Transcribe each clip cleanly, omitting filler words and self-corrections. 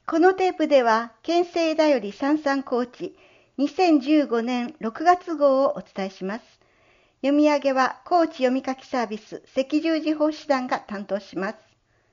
このテープでは、県政だよりさんさん高知2015年6月号をお伝えします。読み上げは高知読み書きサービス赤十字奉仕団が担当します。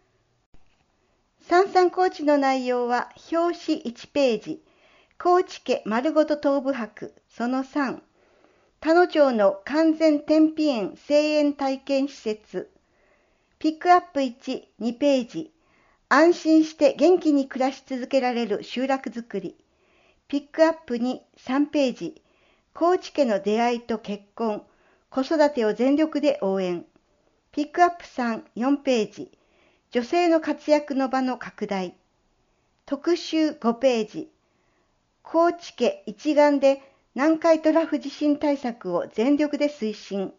さんさん高知の内容は表紙1ページ、高知家丸ごと東部博その3、田野町の完全天日園庭園体験施設、ピックアップ1、2ページ、安心して元気に暮らし続けられる集落づくり。ピックアップ2、3ページ。高知家の出会いと結婚、子育てを全力で応援。ピックアップ3、4ページ。女性の活躍の場の拡大。特集5ページ。高知家一丸で南海トラフ地震対策を全力で推進。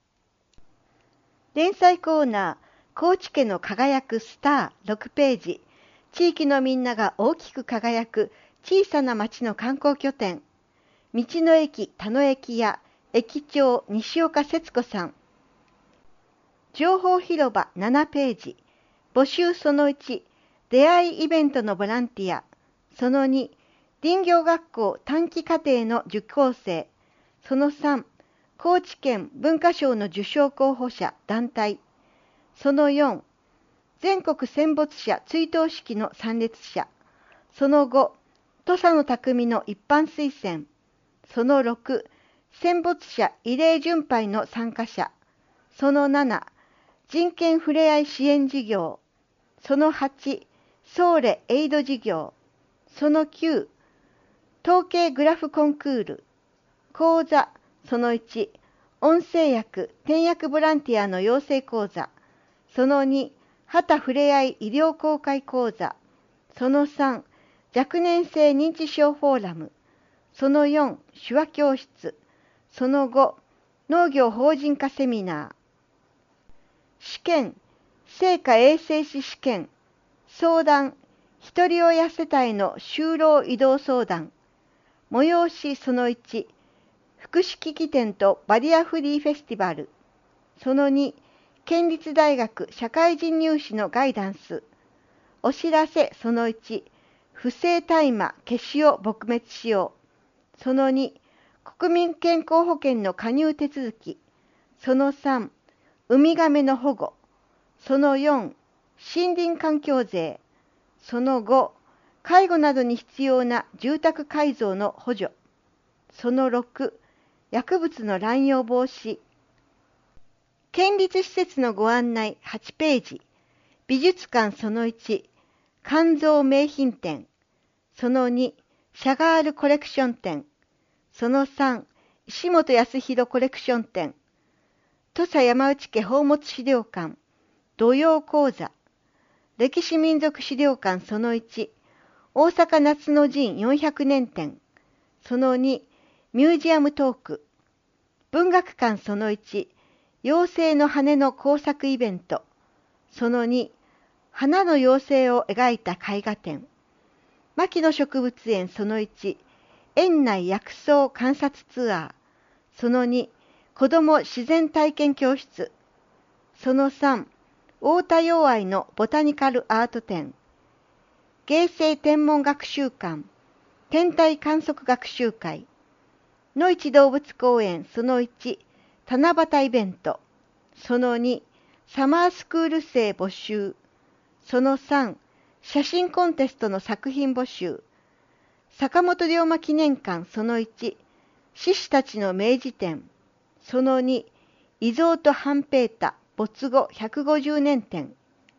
連載コーナー。高知家の輝くスター6ページ、地域のみんなが大きく輝く小さな町の観光拠点、道の駅田野駅や駅長西岡節子さん。情報広場7ページ、募集その1、出会いイベントのボランティア、その2、林業学校短期課程の受講生、その3、高知県文化賞の受賞候補者団体、その4、全国戦没者追悼式の参列者。その5、土佐の匠の一般推薦。その6、戦没者慰霊巡拝の参加者。その7、人権ふれあい支援事業。その8、ソーレエイド事業。その9、統計グラフコンクール。講座。その1、音声訳、転訳ボランティアの養成講座。その2、旗ふれあい医療公開講座。その3、若年性認知症フォーラム。その4、手話教室。その5、農業法人化セミナー。試験、成果衛生士試験。相談、ひとり親世帯の就労移動相談。催しその1、福祉機器店とバリアフリーフェスティバル。その2、県立大学社会人入試のガイダンス。お知らせその1、不正大麻消しを撲滅しよう。その2、国民健康保険の加入手続き。その3、ウミガメの保護。その4、森林環境税。その5、介護などに必要な住宅改造の補助。その6、薬物の乱用防止。県立施設のご案内8ページ、美術館その1、肝臓名品展、その2、シャガールコレクション展、その3、石本康弘コレクション展、土佐山内家宝物資料館、土曜講座、歴史民族資料館その1、大阪夏の陣400年展、その2、ミュージアムトーク、文学館その1、妖精の羽の工作イベント。その2、花の妖精を描いた絵画展。牧野植物園その1、園内薬草観察ツアー。その2、子ども自然体験教室。その3、太田洋愛のボタニカルアート展。芸生天文学習館。天体観測学習会。の市動物公園その1、七夕イベント。その2、サマースクール生募集。その3、写真コンテストの作品募集。坂本龍馬記念館その1、志士たちの明治展。その2、伊蔵と半平太没後150年展。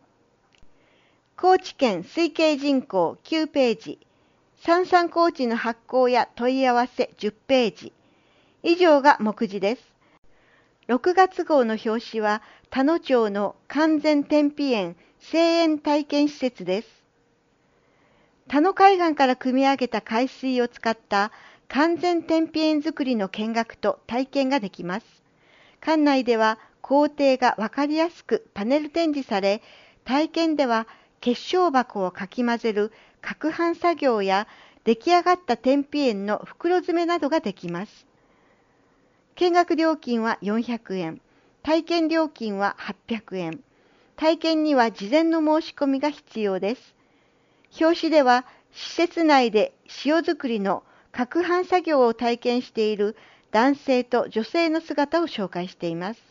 高知県推計人口9ページ。さんさん高知の発行や問い合わせ10ページ。以上が目次です。6月号の表紙は田野町の完全天日園庭園体験施設です。田野海岸から汲み上げた海水を使った完全天日園作りの見学と体験ができます。館内では工程がわかりやすくパネル展示され、体験では結晶箱をかき混ぜる攪拌作業や出来上がった天日園の袋詰めなどができます。見学料金は400円、体験料金は800円。体験には事前の申し込みが必要です。 表紙では施設内で塩作りの攪拌作業を体験している男性と女性の姿を紹介しています。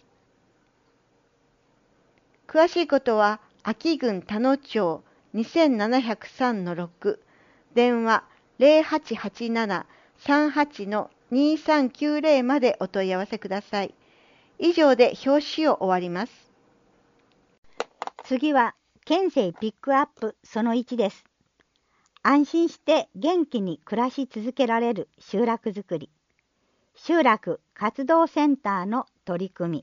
詳しいことは、安芸郡田野町 2703-6、電話 0887-38-2390 までお問い合わせください。以上で表紙を終わります。 次は、県政ピックアップその1です。安心して元気に暮らし続けられる集落づくり。集落活動センターの取り組み。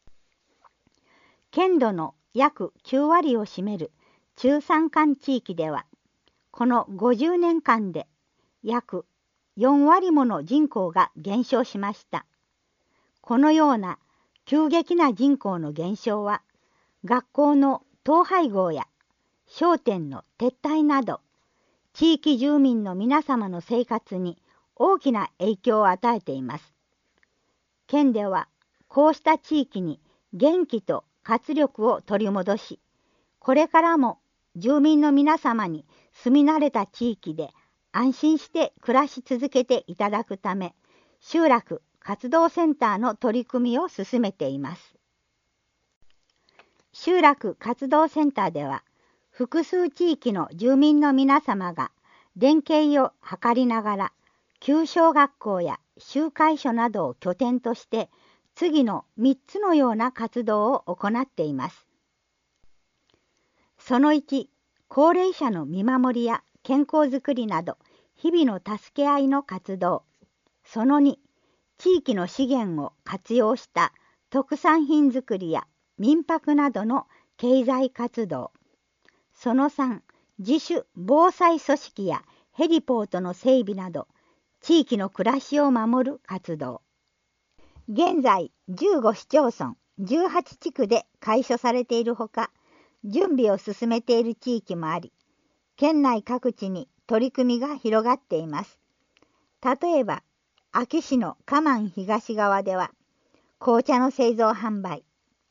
県土の約9割を占める中山間地域では、この50年間で約4割もの人口が減少しました。このような急激な人口の減少は、学校の統廃合や商店の撤退など、地域住民の皆様の生活に大きな影響を与えています。県ではこうした地域に元気と活力を取り戻し、これからも住民の皆様に住み慣れた地域で安心して暮らし続けていただくため、集落活動センターの取り組みを進めています。集落活動センターでは、複数地域の住民の皆様が連携を図りながら、旧小学校や集会所などを拠点として、次の3つのような活動を行っています。その1、高齢者の見守りや健康づくりなど、日々の助け合いの活動。その2、地域の資源を活用した特産品づくりや民泊などの経済活動。その3、自主防災組織やヘリポートの整備など、地域の暮らしを守る活動。現在、15市町村、18地区で開所されているほか、準備を進めている地域もあり、県内各地に取り組みが広がっています。例えば、安芸市の嘉満東側では、紅茶の製造販売。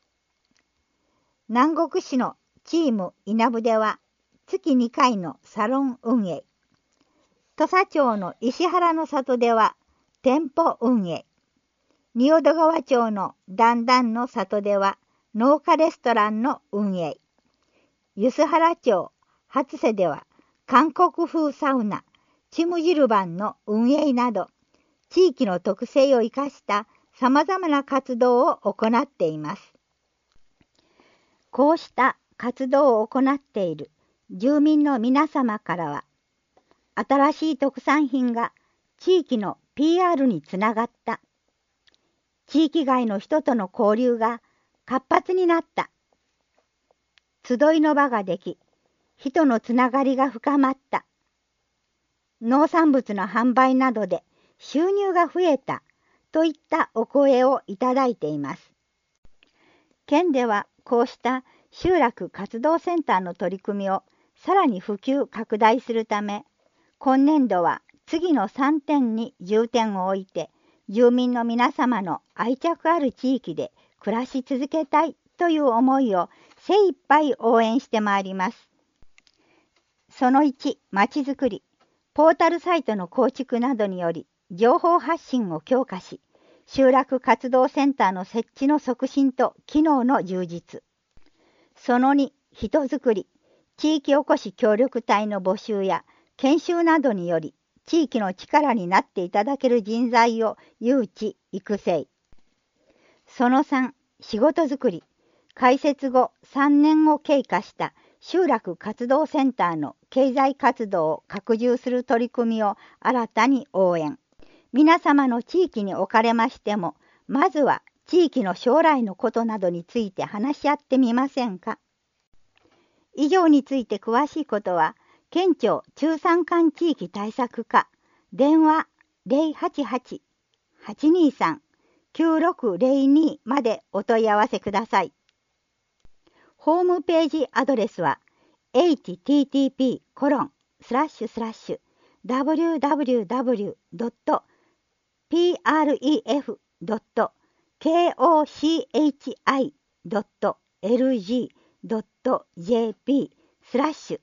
南国市のチーム稲部では、月2回のサロン運営。土佐町の石原の里では、店舗運営。仁淀川町の段々の里では、農家レストランの運営。梼原町初瀬では、韓国風サウナ、チムジルバンの運営など、地域の特性を生かした様々な活動を行っています。こうした活動を行っている住民の皆様からは、新しい特産品が地域の PR につながった。地域外の人との交流が活発になった。集いの場ができ、人のつながりが深まった。農産物の販売などで収入が増えたといったお声をいただいています。県ではこうした集落活動センターの取り組みをさらに普及拡大するため、今年度は次の3点に重点を置いて、住民の皆様の愛着ある地域で暮らし続けたいという思いを精一杯応援してまいります。その1、まちづくり。ポータルサイトの構築などにより情報発信を強化し、集落活動センターの設置の促進と機能の充実。その2、人づくり。地域おこし協力隊の募集や研修などにより、地域の力になっていただける人材を誘致・育成。その3、仕事づくり。開設後3年を経過した集落活動センターの経済活動を拡充する取り組みを新たに応援。皆様の地域におかれましても、まずは地域の将来のことなどについて話し合ってみませんか。以上について詳しいことは、県庁中山間地域対策課、電話 088-823-9602 までお問い合わせください。ホームページアドレスは http://www.pref.kochi.lg.jp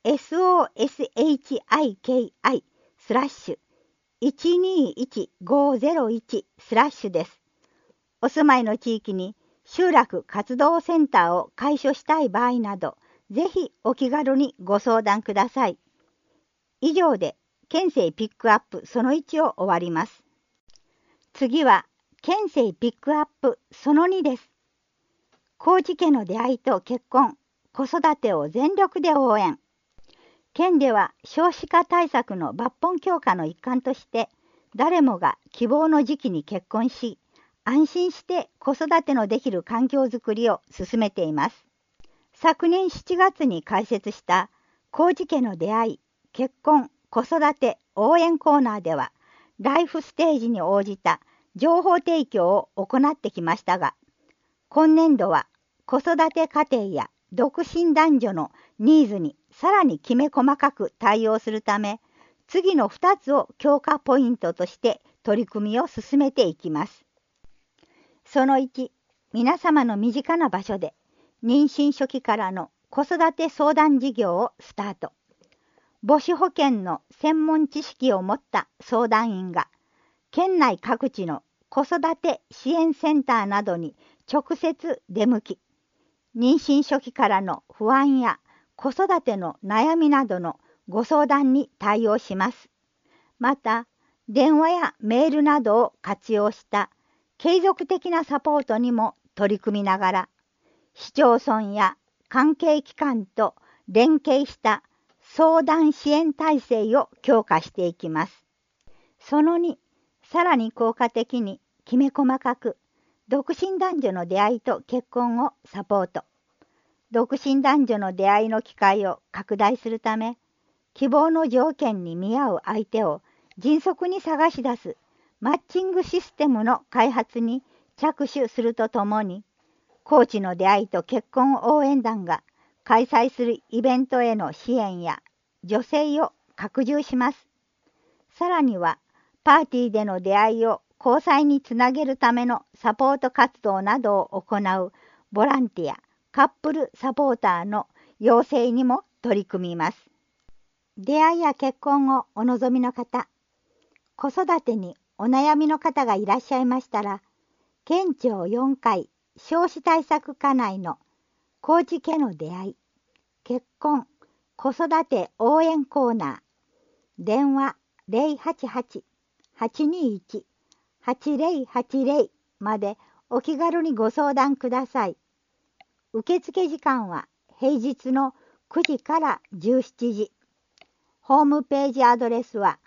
soshiki/121501/ です。お住まいの地域に集落活動センターを開所したい場合など、ぜひお気軽にご相談ください。以上で、県政ピックアップその1を終わります。次は、県政ピックアップその2です。高知家の出会いと結婚、子育てを全力で応援。県では少子化対策の抜本強化の一環として、誰もが希望の時期に結婚し、安心して子育てのできる環境づくりを進めています。昨年7月に開設した高知家の出会い、結婚、子育て応援コーナーでは、ライフステージに応じた情報提供を行ってきましたが、今年度は子育て家庭や独身男女のニーズにさらにきめ細かく対応するため、次の2つを強化ポイントとして取り組みを進めていきます。その1、皆様の身近な場所で妊娠初期からの子育て相談事業をスタート。母子保健の専門知識を持った相談員が、県内各地の子育て支援センターなどに直接出向き、妊娠初期からの不安や子育ての悩みなどのご相談に対応します。また、電話やメールなどを活用した継続的なサポートにも取り組みながら、市町村や関係機関と連携した相談支援体制を強化していきます。その2、さらに効果的にきめ細かく、独身男女の出会いと結婚をサポート。独身男女の出会いの機会を拡大するため、希望の条件に見合う相手を迅速に探し出すマッチングシステムの開発に着手するとともに、高知の出会いと結婚応援団が開催するイベントへの支援や助成を拡充します。さらには、パーティーでの出会いを交際につなげるためのサポート活動などを行うボランティア、カップルサポーターの養成にも取り組みます。出会いや結婚をお望みの方、子育てにお悩みの方がいらっしゃいましたら、県庁4階少子対策課内の高知家の出会い、結婚、子育て応援コーナー、電話088-821-8080までお気軽にご相談ください。受付時間は平日の9時から17時。ホームページアドレスは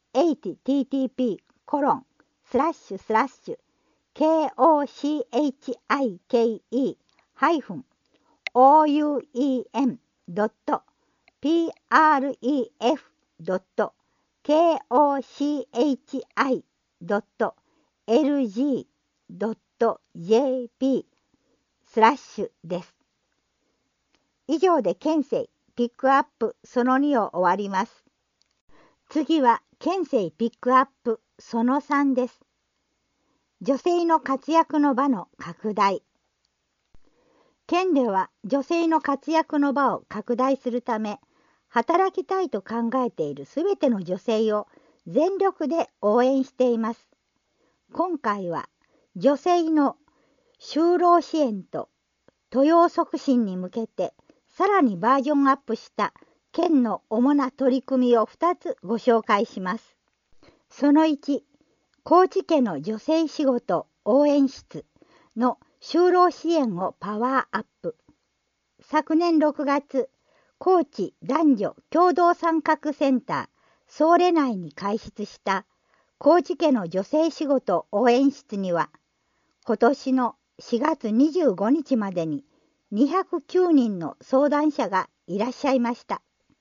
http://koem.pref.kochi.lg.jp です。以上で県政ピックアップその2を終わります。次は県政ピックアップその3です。女性の活躍の場の拡大。県では女性の活躍の場を拡大するため、働きたいと考えているすべての女性を全力で応援しています。今回は女性の就労支援と登用促進に向けて、さらにバージョンアップした県の主な取り組みを2つご紹介します。その1、高知家の女性仕事応援室の就労支援をパワーアップ。昨年6月、高知男女共同参画センターソーレ内に開設した高知家の女性仕事応援室には、今年の4月25日までに209人の相談者がいらっしゃいました。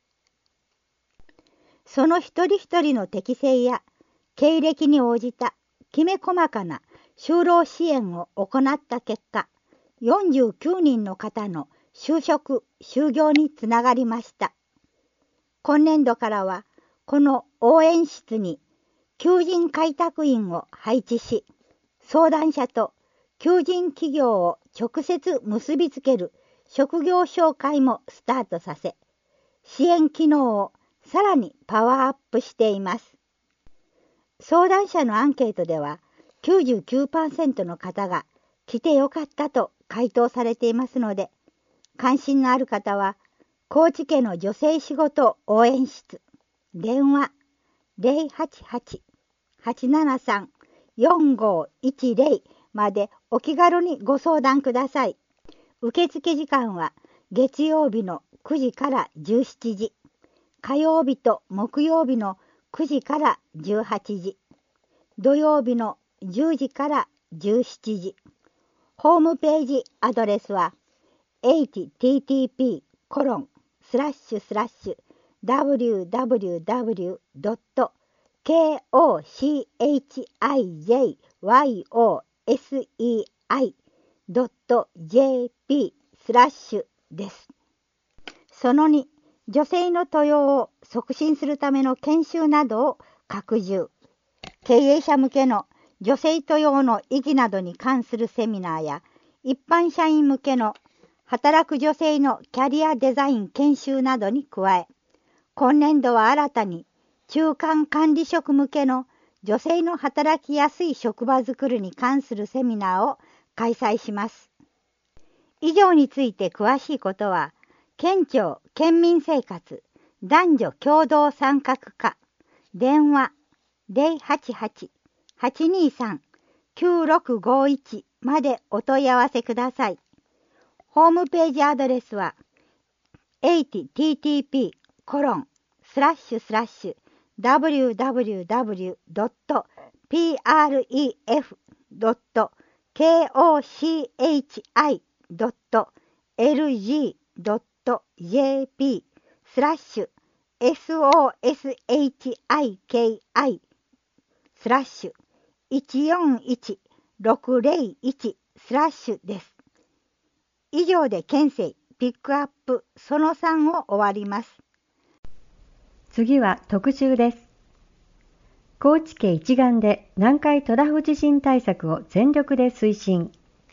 その一人一人の適性や経歴に応じたきめ細かな就労支援を行った結果、49人の方の就職・就業につながりました。今年度からは、この応援室に求人開拓員を配置し、相談者と求人企業を直接結びつける職業紹介もスタートさせ、 支援機能をさらにパワーアップしています。相談者のアンケートでは 99% の方が来てよかったと回答されていますので、関心のある方は高知家の女性仕事応援室電話 088-873-4510 までお気軽にご相談ください。受付時間は月曜日の9時から17時、火曜日と木曜日の9時から18時、土曜日の10時から17時。ホームページアドレスは http://www.kochiyosei.jp です。その2、女性の登用を促進するための研修などを拡充。経営者向けの女性登用の意義などに関するセミナーや、一般社員向けの働く女性のキャリアデザイン研修などに加え、今年度は新たに中間管理職向けの女性の働きやすい職場づくりに関するセミナーを開催します。以上について詳しいことは、県庁県民生活男女共同参画課電話 088-823-9651 までお問い合わせください。ホームページアドレスは http://www.kochiki.jp/soshiki/141-601/ です。以上で県政ピックアップその3を終わります。 次は特集です。高知家一丸で南海トラフ地震対策を全力で推進。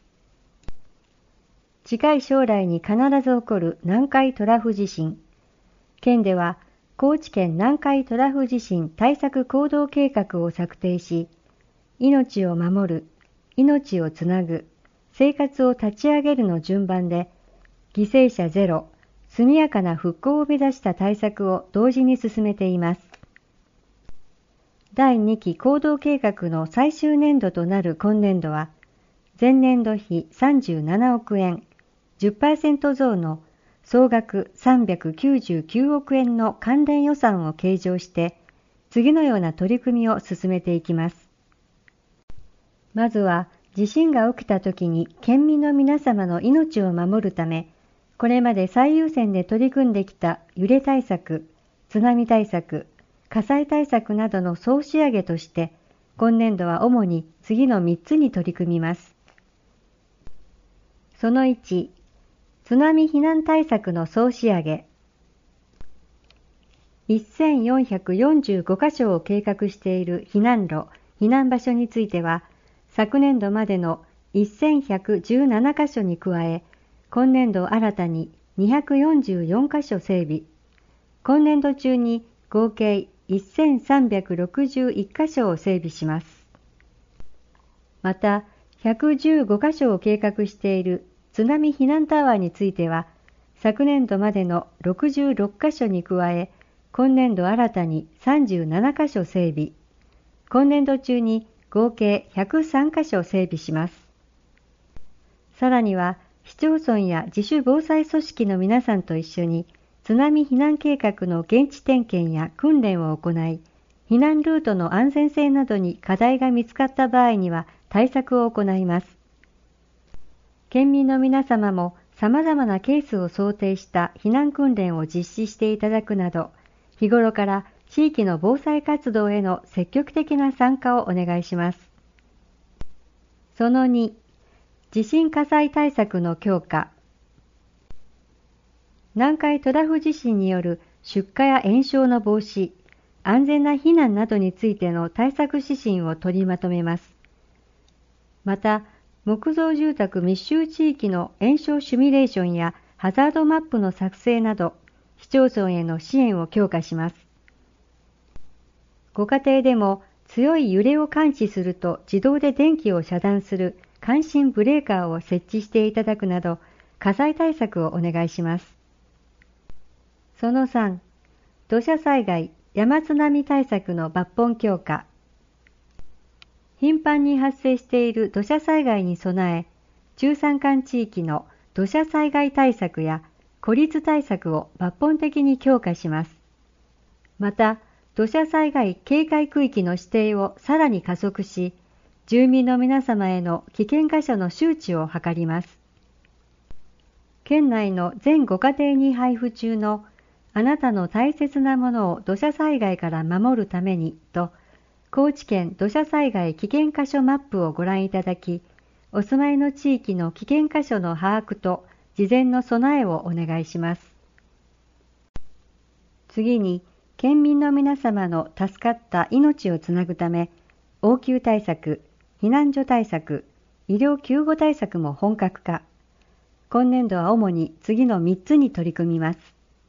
近い将来に必ず起こる南海トラフ地震。県では高知県南海トラフ地震対策行動計画を策定し、命を守る、命をつなぐ、生活を立ち上げるの順番で、犠牲者ゼロ、速やかな復興を目指した対策を同時に進めています。第2期行動計画の最終年度となる今年度は、前年度比37億円、10% 増の総額399億円の関連予算を計上して、次のような取り組みを進めていきます。まずは、地震が起きたときに県民の皆様の命を守るため、これまで最優先で取り組んできた揺れ対策、津波対策、火災対策などの総仕上げとして、今年度は主に次の3つに取り組みます。その1、津波避難対策の総仕上げ。1445カ所を計画している避難路、避難場所については、昨年度までの1117カ所に加え、今年度新たに244カ所整備。今年度中に合計1361カ所を整備します。また、115カ所を計画している津波避難タワーについては、昨年度までの66カ所に加え、今年度新たに37カ所整備。今年度中に合計103カ所整備します。さらには、市町村や自主防災組織の皆さんと一緒に、津波避難計画の現地点検や訓練を行い、避難ルートの安全性などに課題が見つかった場合には対策を行います。県民の皆様も様々なケースを想定した避難訓練を実施していただくなど、日頃から地域の防災活動への積極的な参加をお願いします。その2、地震火災対策の強化。南海トラフ地震による出火や延焼の防止、安全な避難などについての対策指針を取りまとめます。また、木造住宅密集地域の延焼シミュレーションやハザードマップの作成など、 市町村への支援を強化します。ご家庭でも強い揺れを感知すると自動で電気を遮断する感震ブレーカーを設置していただくなど、火災対策をお願いします。その3、土砂災害、山津波対策の抜本強化。頻繁に発生している土砂災害に備え、中山間地域の土砂災害対策や孤立対策を抜本的に強化します。また、土砂災害警戒区域の指定をさらに加速し、住民の皆様への危険箇所の周知を図ります。県内の全ご家庭に配布中のあなたの大切なものを土砂災害から守るためにと、高知県土砂災害危険箇所マップをご覧いただき、お住まいの地域の危険箇所の把握と事前の備えをお願いします。次に、県民の皆様の助かった命をつなぐため、応急対策、避難所対策、医療救護対策も本格化。今年度は主に次の3つに取り組みます。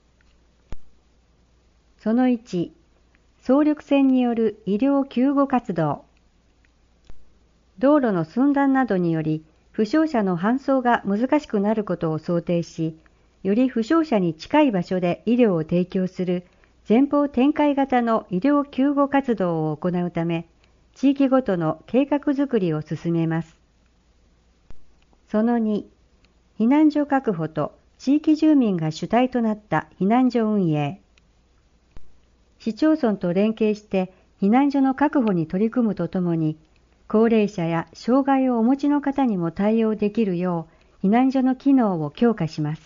その1、総力戦による医療救護活動。道路の寸断などにより、負傷者の搬送が難しくなることを想定し、より負傷者に近い場所で医療を提供する前方展開型の医療救護活動を行うため、地域ごとの計画づくりを進めます。その2、避難所確保と地域住民が主体となった避難所運営。市町村と連携して避難所の確保に取り組むとともに、高齢者や障害をお持ちの方にも対応できるよう避難所の機能を強化します。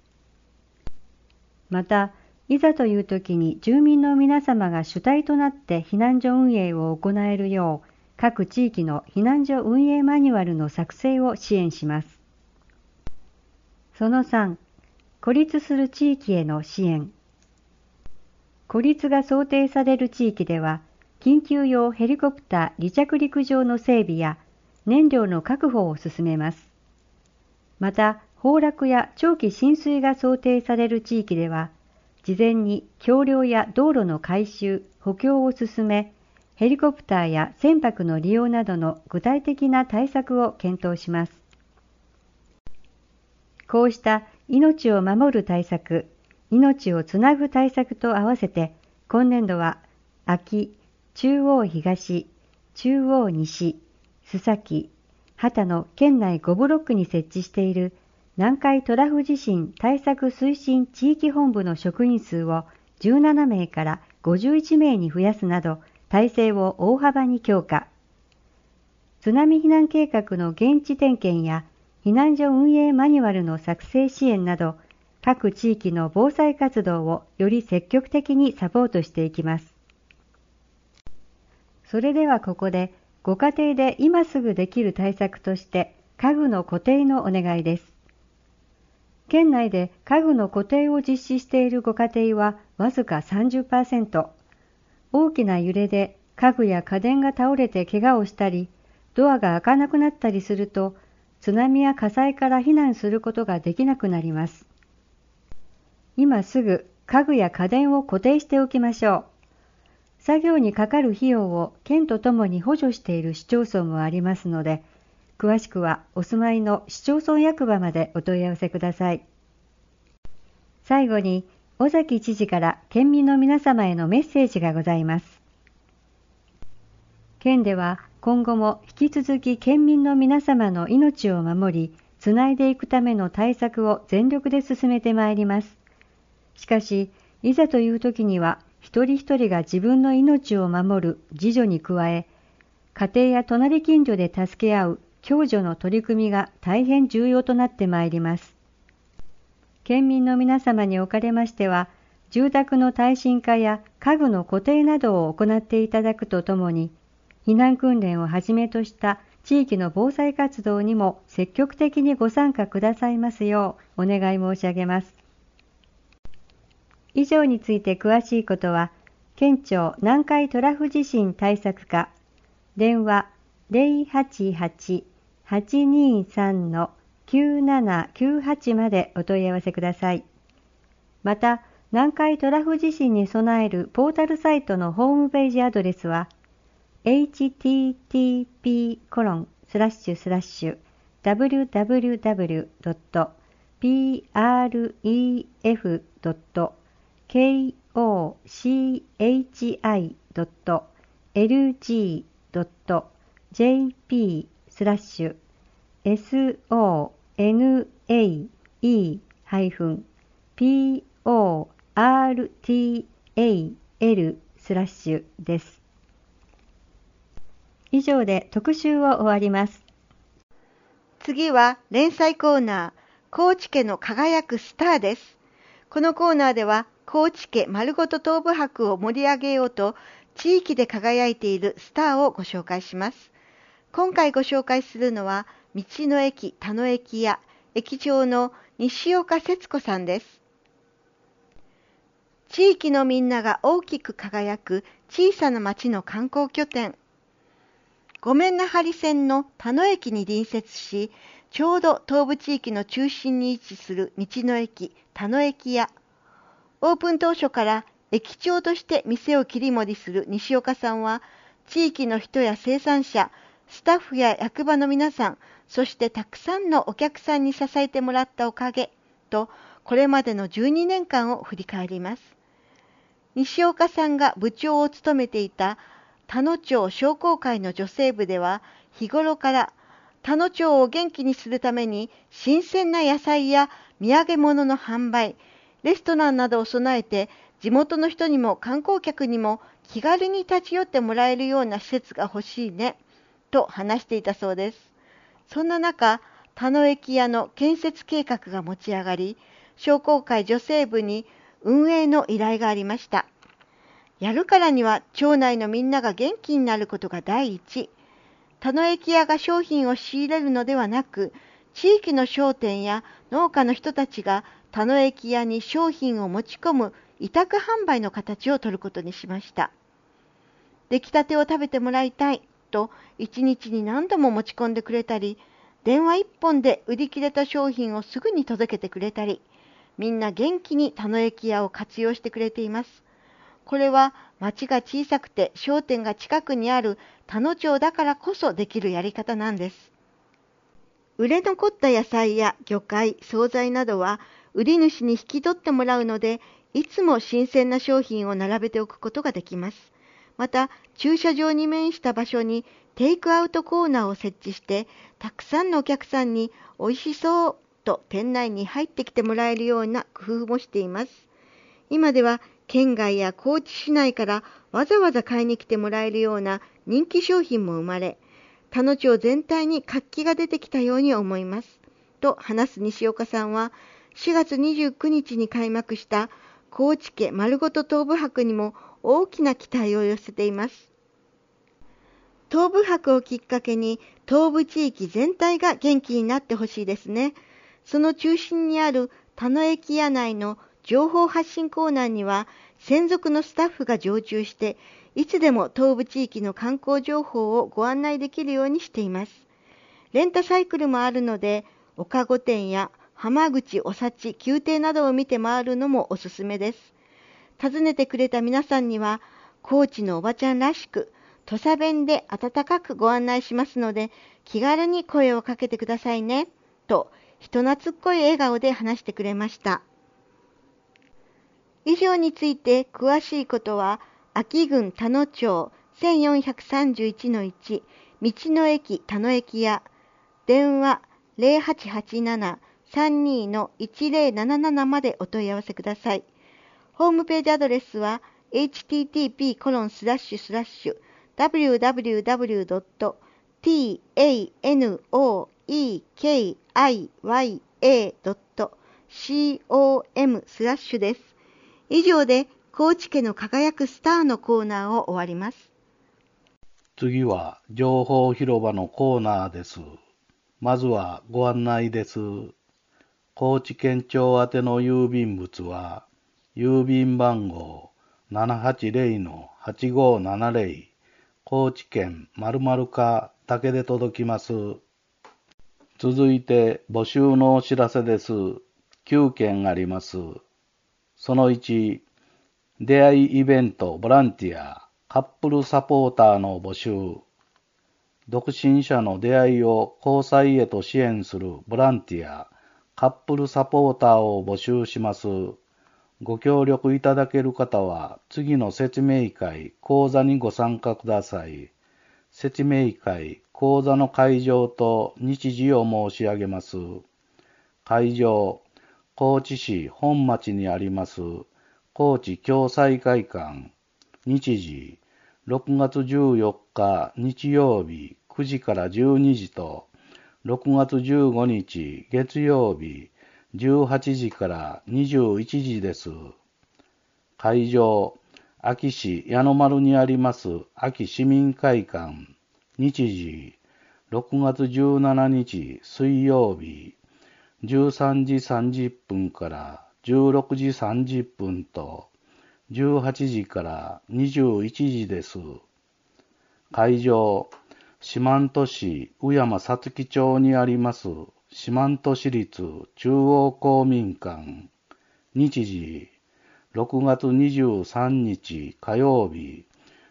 また、いざという時に住民の皆様が主体となって避難所運営を行えるよう、各地域の避難所運営マニュアルの作成を支援します。その3、孤立する地域への支援。孤立が想定される地域では、緊急用ヘリコプター離着陸場の整備や燃料の確保を進めます。また、崩落や長期浸水が想定される地域では、事前に橋梁や道路の改修、補強を進め、ヘリコプターや船舶の利用などの具体的な対策を検討します。こうした命を守る対策、命をつなぐ対策と合わせて、今年度は秋、中央東、中央西、須崎、畑の県内5ブロックに設置している南海トラフ地震対策推進地域本部の職員数を17名から51名に増やすなど、体制を大幅に強化。津波避難計画の現地点検や避難所運営マニュアルの作成支援など、各地域の防災活動をより積極的にサポートしていきます。それではここで、ご家庭で今すぐできる対策として、家具の固定のお願いです。県内で家具の固定を実施しているご家庭はわずか 30%。大きな揺れで家具や家電が倒れて怪我をしたり、ドアが開かなくなったりすると、津波や火災から避難することができなくなります。今すぐ家具や家電を固定しておきましょう。作業にかかる費用を県とともに補助している市町村もありますので、詳しくはお住まいの市町村役場までお問い合わせください。最後に、尾崎知事から県民の皆様へのメッセージがございます。県では今後も引き続き県民の皆様の命を守り、つないでいくための対策を全力で進めてまいります。しかし、いざという時には、一人一人が自分の命を守る自助に加え、家庭や隣近所で助け合う共助の取り組みが大変重要となってまいります。県民の皆様におかれましては、住宅の耐震化や家具の固定などを行っていただくとともに、避難訓練をはじめとした地域の防災活動にも積極的にご参加くださいますようお願い申し上げます。以上について詳しいことは、県庁南海トラフ地震対策課、電話 088-823-9798 までお問い合わせください。また、 南海トラフ地震に備えるポータルサイトのホームページアドレスは www.pref.kocii.lg.jp/sonae-portal です。以上で特集を終わります。 次は連載コーナー、高知家の輝くスターです。このコーナーでは、高知家丸ごと東部博を盛り上げようと、地域で輝いているスターをご紹介します。今回ご紹介するのは、道の駅田野駅屋駅長の西岡節子さんです。地域のみんなが大きく輝く小さな町の観光拠点。ごめんなはり線の田野駅に隣接し、ちょうど東部地域の中心に位置する道の駅田野駅屋。オープン当初から駅長として店を切り盛りする西岡さんは、地域の人や生産者、スタッフや役場の皆さん、そしてたくさんのお客さんに支えてもらったおかげと、これまでの12年間を振り返ります。西岡さんが部長を務めていた田野町商工会の女性部では、日頃から田野町を元気にするために新鮮な野菜や土産物の販売、レストランなどを備えて、地元の人にも観光客にも気軽に立ち寄ってもらえるような施設が欲しいね、と話していたそうです。そんな中、田野駅屋の建設計画が持ち上がり、商工会女性部に運営の依頼がありました。やるからには町内のみんなが元気になることが第一。田野駅屋が商品を仕入れるのではなく、地域の商店や農家の人たちが田野駅屋に商品を持ち込む委託販売の形を取ることにしました。出来たてを食べてもらいたいと一日に何度も持ち込んでくれたり、電話一本で売り切れた商品をすぐに届けてくれたり、みんな元気に田野駅屋を活用してくれています。これは町が小さくて商店が近くにある田野町だからこそできるやり方なんです。売れ残った野菜や魚介、惣菜などは売り主に引き取ってもらうので、いつも新鮮な商品を並べておくことができます。また、駐車場に面した場所にテイクアウトコーナーを設置して、たくさんのお客さんに美味しそうと店内に入ってきてもらえるような工夫もしています。今では県外や高知市内からわざわざ買いに来てもらえるような人気商品も生まれ、田野町全体に活気が出てきたように思います。と話す西岡さんは、4月29日に開幕した高知家丸ごと東部博にも大きな期待を寄せています。東部博をきっかけに東部地域全体が元気になってほしいですね。その中心にある田野駅屋内の情報発信コーナーには専属のスタッフが常駐して、いつでも東部地域の観光情報をご案内できるようにしています。レンタサイクルもあるので、岡御殿や浜口お幸宮廷などを見て回るのもおすすめです。訪ねてくれた皆さんには、高知のおばちゃんらしく、土佐弁で温かくご案内しますので、気軽に声をかけてくださいね、と人懐っこい笑顔で話してくれました。以上について詳しいことは、安芸郡田野町 1431-1 道の駅田野駅屋、電話 0887-32-1077 までお問い合わせください。ホームページアドレスは http://www.tanoekiya.com です。以上で高知家の輝くスターのコーナーを終わります。 次は情報広場のコーナーです。まずはご案内です。高知県庁宛ての郵便物は、郵便番号 780-8570 高知県〇〇課だけで届きます。続いて募集のお知らせです。9件あります。 その1、出会いイベント、ボランティア、カップルサポーターの募集。独身者の出会いを交際へと支援するボランティア、カップルサポーターを募集します。ご協力いただける方は、次の説明会、講座にご参加ください。説明会、講座の会場と日時を申し上げます。会場、高知市本町にあります、高知共済会館。日時、6月14日日曜日9時から12時と、6月15日月曜日18時から21時です。会場、安芸市矢野丸にあります安芸市民会館。日時、6月17日水曜日13時30分から16時30分と、18時から21時です。会場、四万十市宇山さつき町にあります四万十市立中央公民館。日時、6月23日火曜日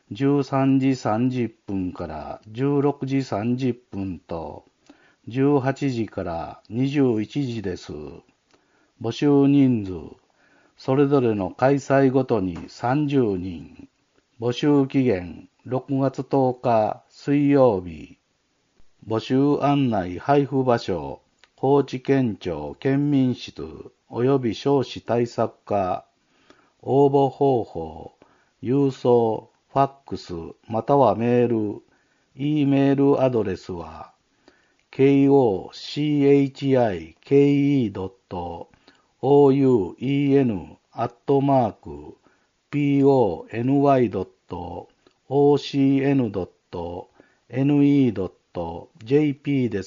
13時30分から16時30分と、18時から21時です。募集人数、それぞれの開催ごとに30人。募集期限、6月10日水曜日。募集案内配布場所、高知県庁県民室及び少子対策課。応募方法、郵送、ファックスまたはメール。E メールアドレスは、kouen@pony.ocn.ne.jp です。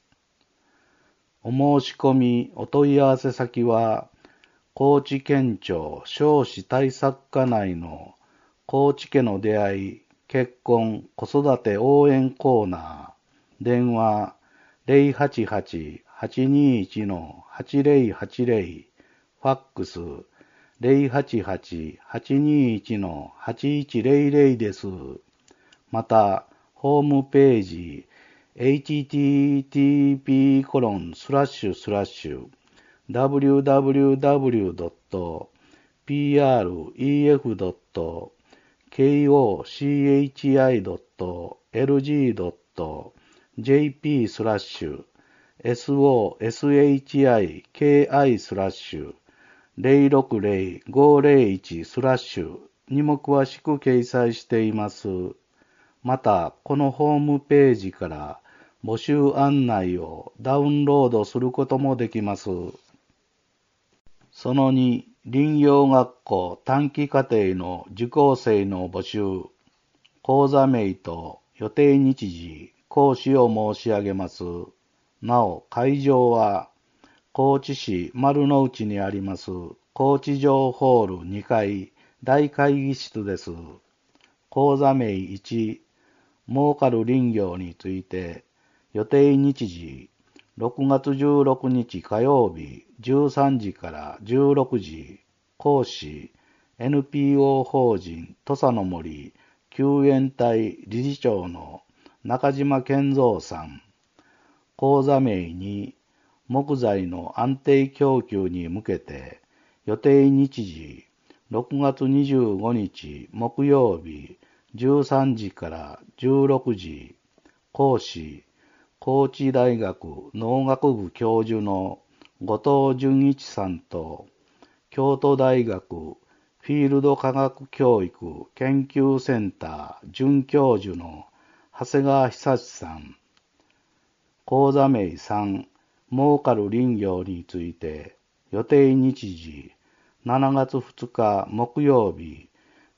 お申し込み、お問い合わせ先は、高知県庁少子対策課内の高知家の出会い、結婚、子育て応援コーナー。電話 088-821-8080。ファックス 088-821-8100 です。また、ホームページ http://www.proof-kochi.jp/soshi-5001/ にも詳しく掲載しています。また、このホームページから募集案内をダウンロードすることもできます。その2、林業学校短期課程の受講生の募集。講座名と予定日時、講師を申し上げます。なお、会場は、高知市丸の内にあります高知城ホール2階大会議室です。講座名1、儲かる林業について、予定日時、6月16日火曜日13時から16時、講師、NPO 法人土佐の森救援隊理事長の中島健三さん。講座名に、木材の安定供給に向けて、予定日時、6月25日木曜日13時から16時、講師、高知大学農学部教授の後藤純一さんと、京都大学フィールド科学教育研究センター准教授の長谷川久志さん。講座名3、儲かる林業について、予定日時、7月2日木曜日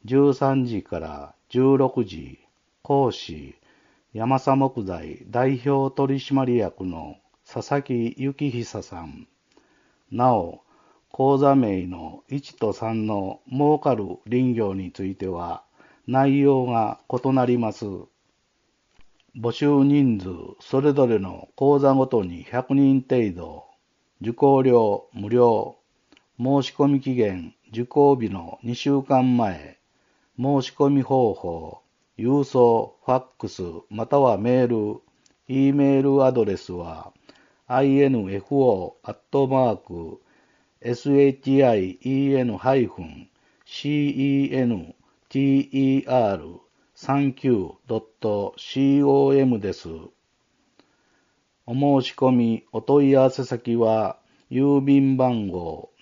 13時から16時、講師、山佐木材代表取締役の佐々木幸久さん。なお、講座名の1と3の儲かる林業については内容が異なります。募集人数それぞれの講座ごとに100人程度、受講料無料。 申し込み期限、受講日の2週間前、申し込み方法、郵送、ファックス、またはメール、E メールアドレスは、info@sen-center39.com です。お申し込み、お問い合わせ先は、郵便番号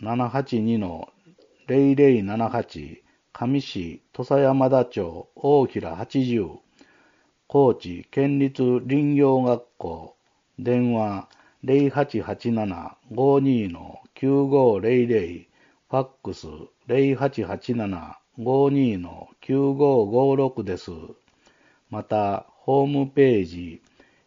782-0078 上市土佐山田町大平80高知県立林業学校電話 0887-52-9500 ファックス 0887-52-9556 です。また、ホームページ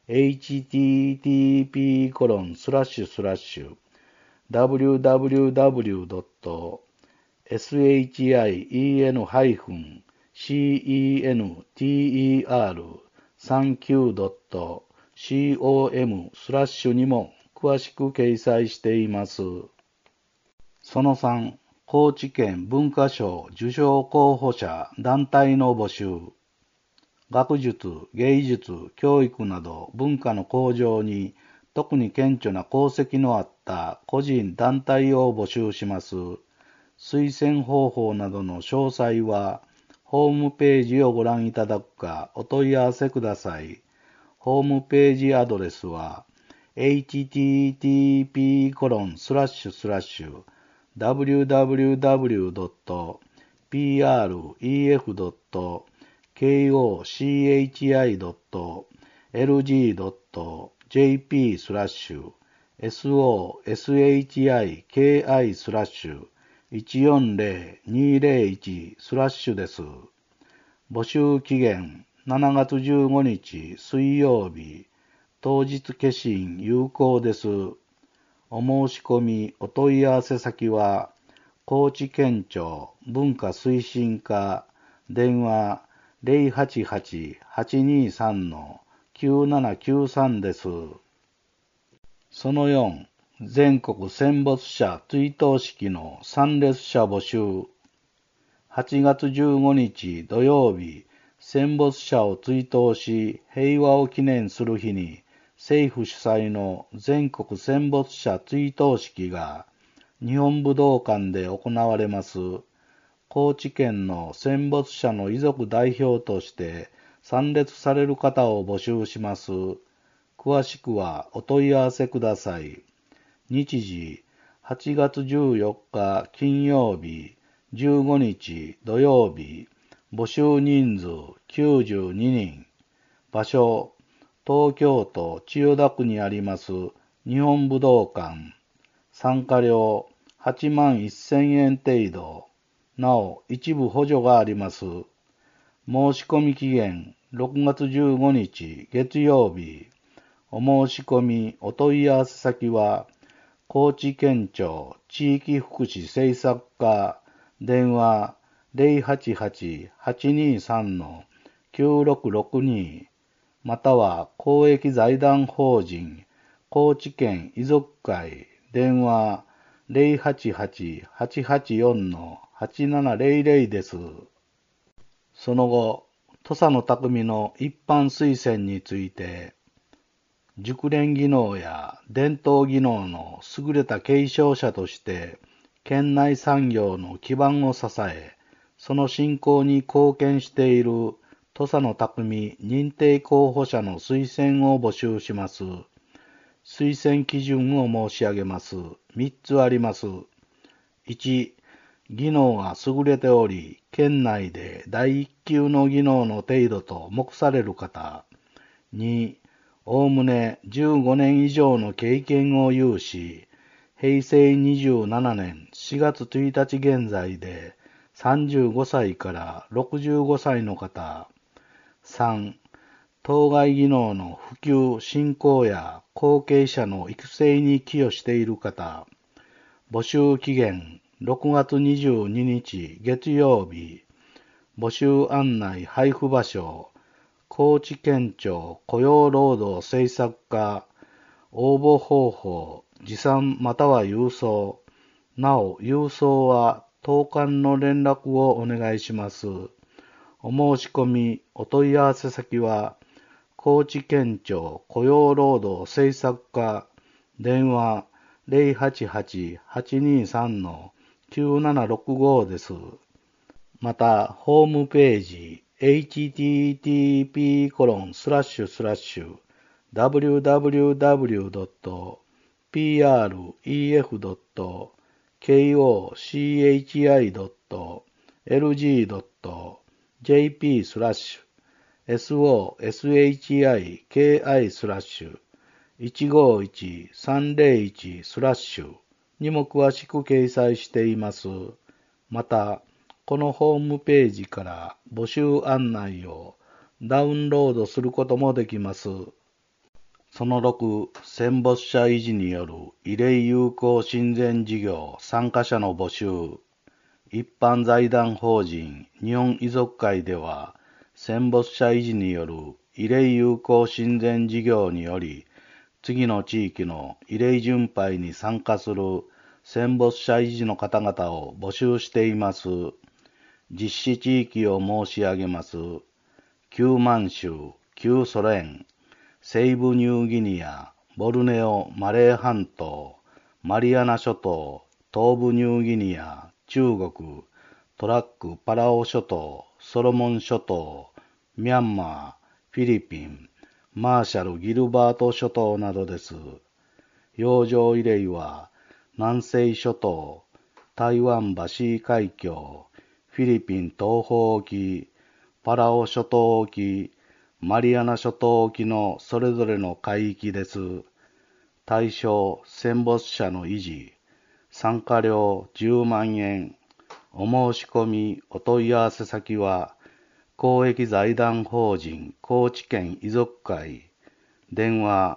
www.sen-center39.com にも詳しく掲載しています。その3、高知県文化賞受賞候補者団体の募集。学術、芸術、教育など文化の向上に特に顕著な功績のあった個人団体を募集します。推薦方法などの詳細はホームページをご覧いただくかお問い合わせください。ホームページアドレスは www.prefug.kochiki.jp/soshiki/140-201/ です。募集期限7月15日水曜日、当日消印有効です。お申し込み、お問い合わせ先は、高知県庁文化推進課電話 088-823-9793 です。その4、全国戦没者追悼式の参列者募集。8月15日土曜日、戦没者を追悼し、平和を記念する日に、政府主催の全国戦没者追悼式が日本武道館で行われます。高知県の戦没者の遺族代表として参列される方を募集します。詳しくはお問い合わせください。日時、8月14日金曜日、15日土曜日、募集人数92人。場所、東京都千代田区にあります日本武道館。参加料8万1000円程度。なお、一部補助があります。申し込み期限6月15日月曜日。お申し込み、お問い合わせ先は、高知県庁地域福祉政策課電話 088-823-9662 または公益財団法人高知県遺族会電話 088-884-8700 です。その後、土佐の匠の一般推薦について、熟練技能や伝統技能の優れた継承者として、県内産業の基盤を支え、その振興に貢献している土佐の匠認定候補者の推薦を募集します。推薦基準を申し上げます。3つあります。1、技能が優れており、県内で第一級の技能の程度と目される方。2、おおむね15年以上の経験を有し、平成27年4月1日現在で35歳から65歳の方。3、当該技能の普及・振興や後継者の育成に寄与している方。募集期限6月22日月曜日。募集案内配布場所。高知県庁雇用労働政策課。応募方法、持参または郵送。 なお、郵送は当館の連絡をお願いします。お申し込み、お問い合わせ先は、高知県庁雇用労働政策課、電話 088-823-9765 です。また、ホームページ、www.preh.kochi.jp/SO-SHI.jp/151-301/ にも詳しく掲載しています。また、このホームページから募集案内をダウンロードすることもできます。その6、戦没者維持による慰霊友好親善事業参加者の募集。一般財団法人日本遺族会では、戦没者維持による慰霊友好親善事業により、次の地域の慰霊巡拝に参加する戦没者維持の方々を募集しています。実施地域を申し上げます。旧満州、旧ソ連、西部ニューギニア、ボルネオ、マレー半島、マリアナ諸島、東部ニューギニア、中国、トラック・パラオ諸島、ソロモン諸島、ミャンマー、フィリピン、マーシャル・ギルバート諸島などです。洋上慰霊は、南西諸島、台湾バシー海峡、フィリピン東方沖、パラオ諸島沖、マリアナ諸島沖のそれぞれの海域です。対象、戦没者の維持、参加料10万円。お申し込み、お問い合わせ先は、公益財団法人高知県遺族会、電話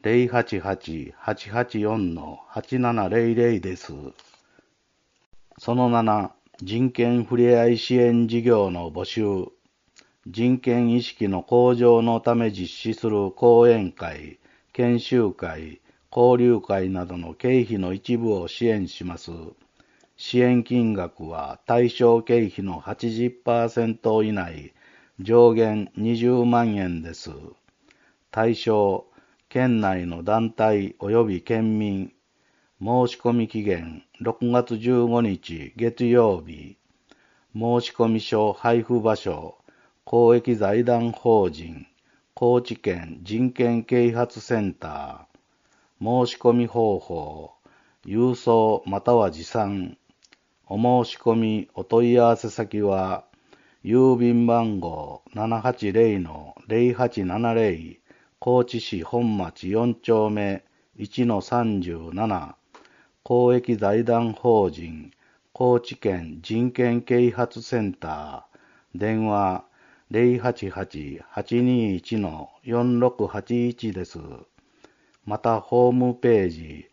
088-884-8700 です。その7、人権ふれあい支援事業の募集。人権意識の向上のため実施する講演会、研修会、交流会などの経費の一部を支援します。支援金額は対象経費の 80% 以内、上限20万円です。対象、県内の団体及び県民。申し込み期限6月15日月曜日。申込書配布場所、公益財団法人高知県人権啓発センター。申し込み方法、郵送または持参。お申し込みお問い合わせ先は、郵便番号 780-0870 高知市本町4丁目 1-37 公益財団法人高知県人権啓発センター、電話 088-821-4681 です。またホームページ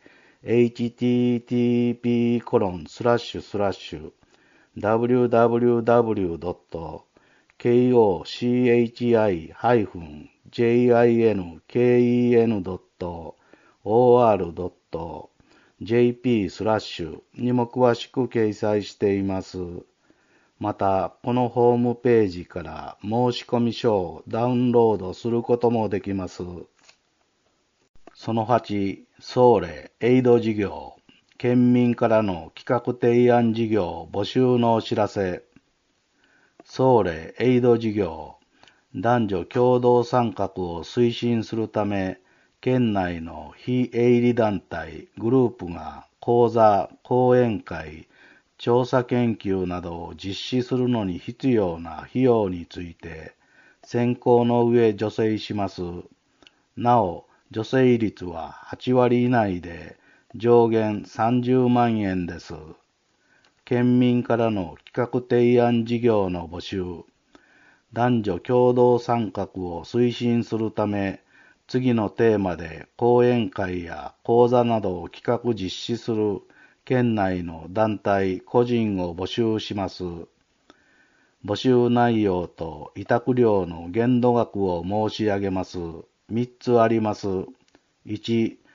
http://www.kochi-jinken.or.jp/ にも詳しく掲載しています。また、このホームページから申込書をダウンロードすることもできます。その8、総例、エイド事業、県民からの企画提案事業募集のお知らせ。総例、エイド事業、男女共同参画を推進するため、県内の非営利団体、グループが講座、講演会、調査研究などを実施するのに必要な費用について、選考の上助成します。なお、助成率は8割以内で上限30万円です。県民からの企画提案事業の募集。男女共同参画を推進するため、次のテーマで講演会や講座などを企画実施する県内の団体、個人を募集します。募集内容と委託料の限度額を申し上げます。3つあります。1、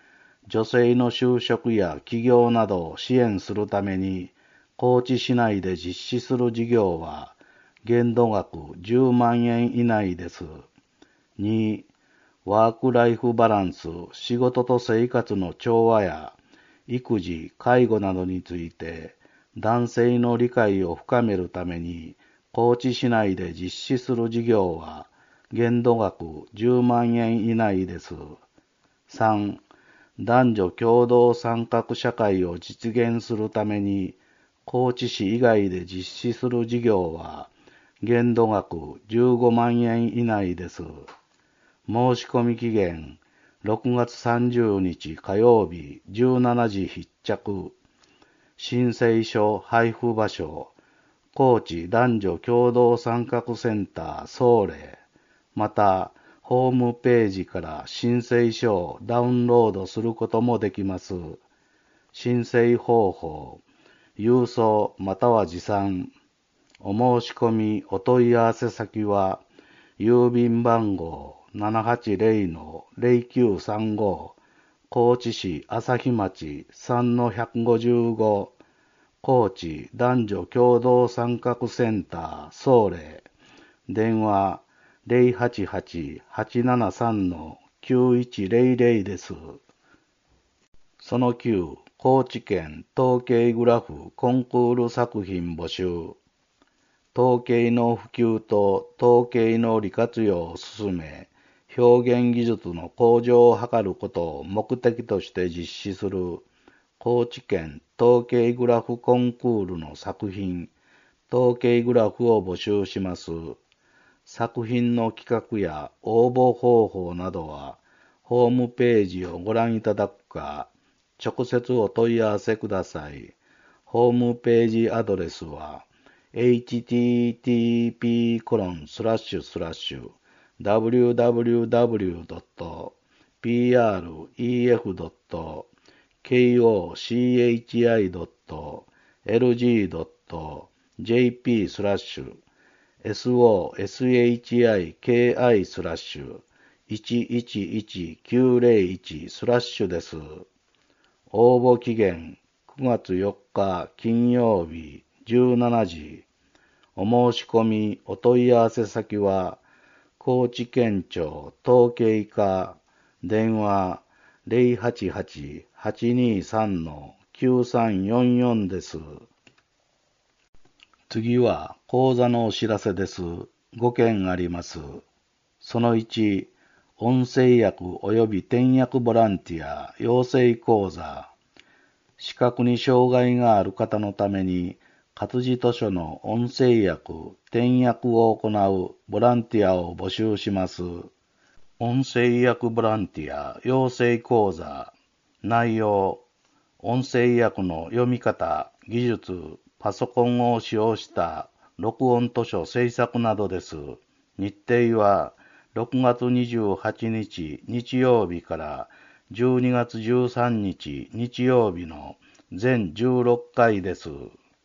女性の就職や起業などを支援するために、高知市内で実施する事業は、限度額10万円以内です。2、ワークライフバランス、仕事と生活の調和や、育児、介護などについて、男性の理解を深めるために、高知市内で実施する事業は、限度額10万円以内です。3、男女共同参画社会を実現するために、高知市以外で実施する事業は、限度額15万円以内です。申し込み期限、6月30日火曜日17時必着。申請書配布場所、高知男女共同参画センター総例。また、ホームページから申請書をダウンロードすることもできます。申請方法、郵送または持参。お申し込みお問い合わせ先は、郵便番号780-0935、高知市朝日町3-155、高知男女共同参画センター総例。電話088-873-9100です。その9、高知県統計グラフコンクール作品募集。統計の普及と統計の利活用を進め、表現技術の向上を図ることを目的として実施する高知県統計グラフコンクールの作品、統計グラフを募集します。作品の企画や応募方法などは、ホームページをご覧いただくか、直接お問い合わせください。ホームページアドレスは、www.prehab.co.jp/soshiki/111901/です。応募期限9月4日金曜日17時。お申し込みお問い合わせ先は、高知県庁統計課、電話088-823-9344です。次は講座のお知らせです。5件あります。その1、音声訳及び転訳ボランティア養成講座。視覚に障害がある方のために、活字図書の音声訳、転訳を行うボランティアを募集します。音声訳ボランティア養成講座。内容、音声訳の読み方、技術、パソコンを使用した録音図書制作などです。日程は6月28日日曜日から12月13日日曜日の全16回です。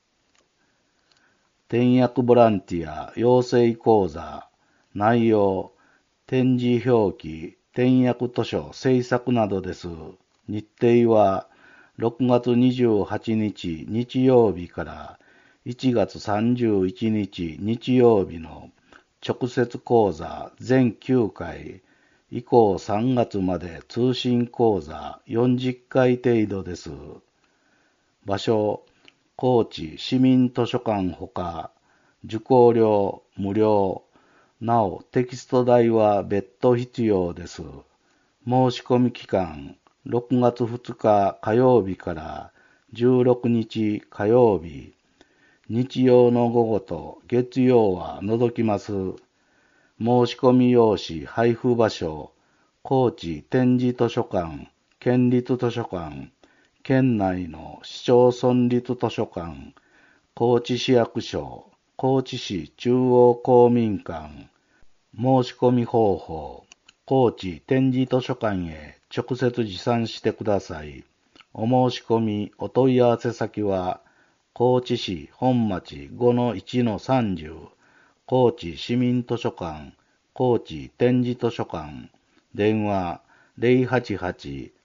転訳ボランティア養成講座。内容、点字表記、転訳図書制作などです。日程は6月28日日曜日から1月31日日曜日の直接講座全9回以降3月まで通信講座40回程度です。場所、高知市民図書館ほか、受講料無料、なおテキスト代は別途必要です。申し込み期間、6月2日火曜日から16日火曜日、日曜の午後と月曜は除きます。申し込み用紙配布場所、高知点字図書館、県立図書館、県内の市町村立図書館、高知市役所、高知市中央公民館。申し込み方法、高知点字図書館へ直接持参してください。お申し込みお問い合わせ先は、高知市本町 5-1-30 高知市民図書館高知点字図書館電話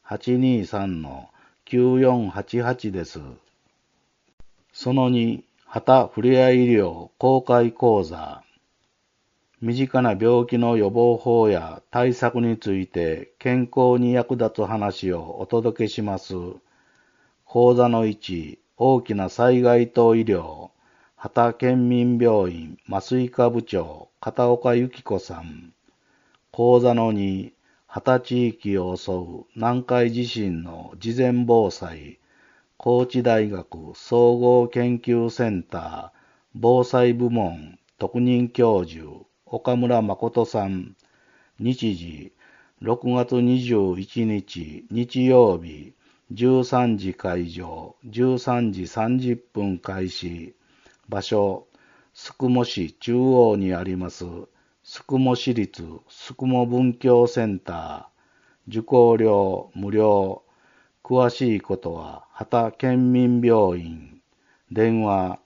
823-9488です。その2、旗ふれあい医療公開講座。身近な病気の予防法や対策について健康に役立つ話をお届けします。講座の1、大きな災害と医療。旗県民病院麻酔科部長片岡由紀子さん。講座の2、旗地域を襲う南海地震の事前防災。高知大学総合研究センター防災部門特任教授岡村誠さん。日時6月21日日曜日13時会場13時30分開始。場所宿毛市中央にあります宿毛市立宿毛文教センター。受講料無料。詳しいことは旗県民病院。電話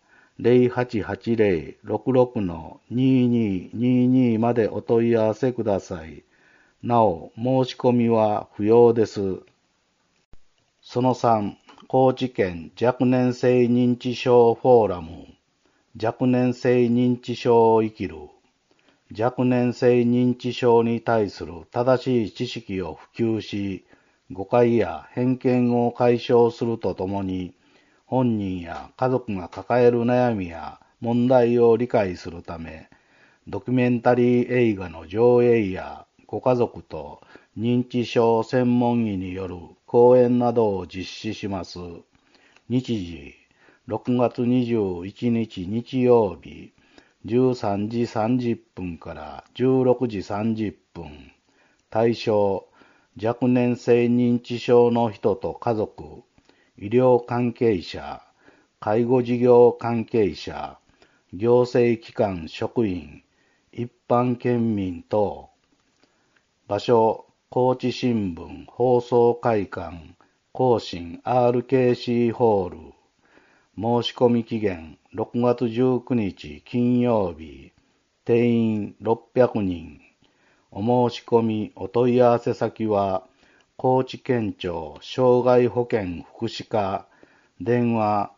0880-66-2222までお問い合わせください。なお、申し込みは不要です。その3、高知県若年性認知症フォーラム。若年性認知症を生きる。若年性認知症に対する正しい知識を普及し、誤解や偏見を解消するとともに、本人や家族が抱える悩みや問題を理解するため、ドキュメンタリー映画の上映やご家族と認知症専門医による講演などを実施します。日時、6月21日日曜日、13時30分から16時30分。対象、若年性認知症の人と家族、医療関係者、介護事業関係者、行政機関職員、一般県民等。場所、高知新聞放送会館、高新 RKC ホール。申し込み期限、6月19日金曜日。定員600人。お申し込みお問い合わせ先は、高知県庁障害保険福祉課、電話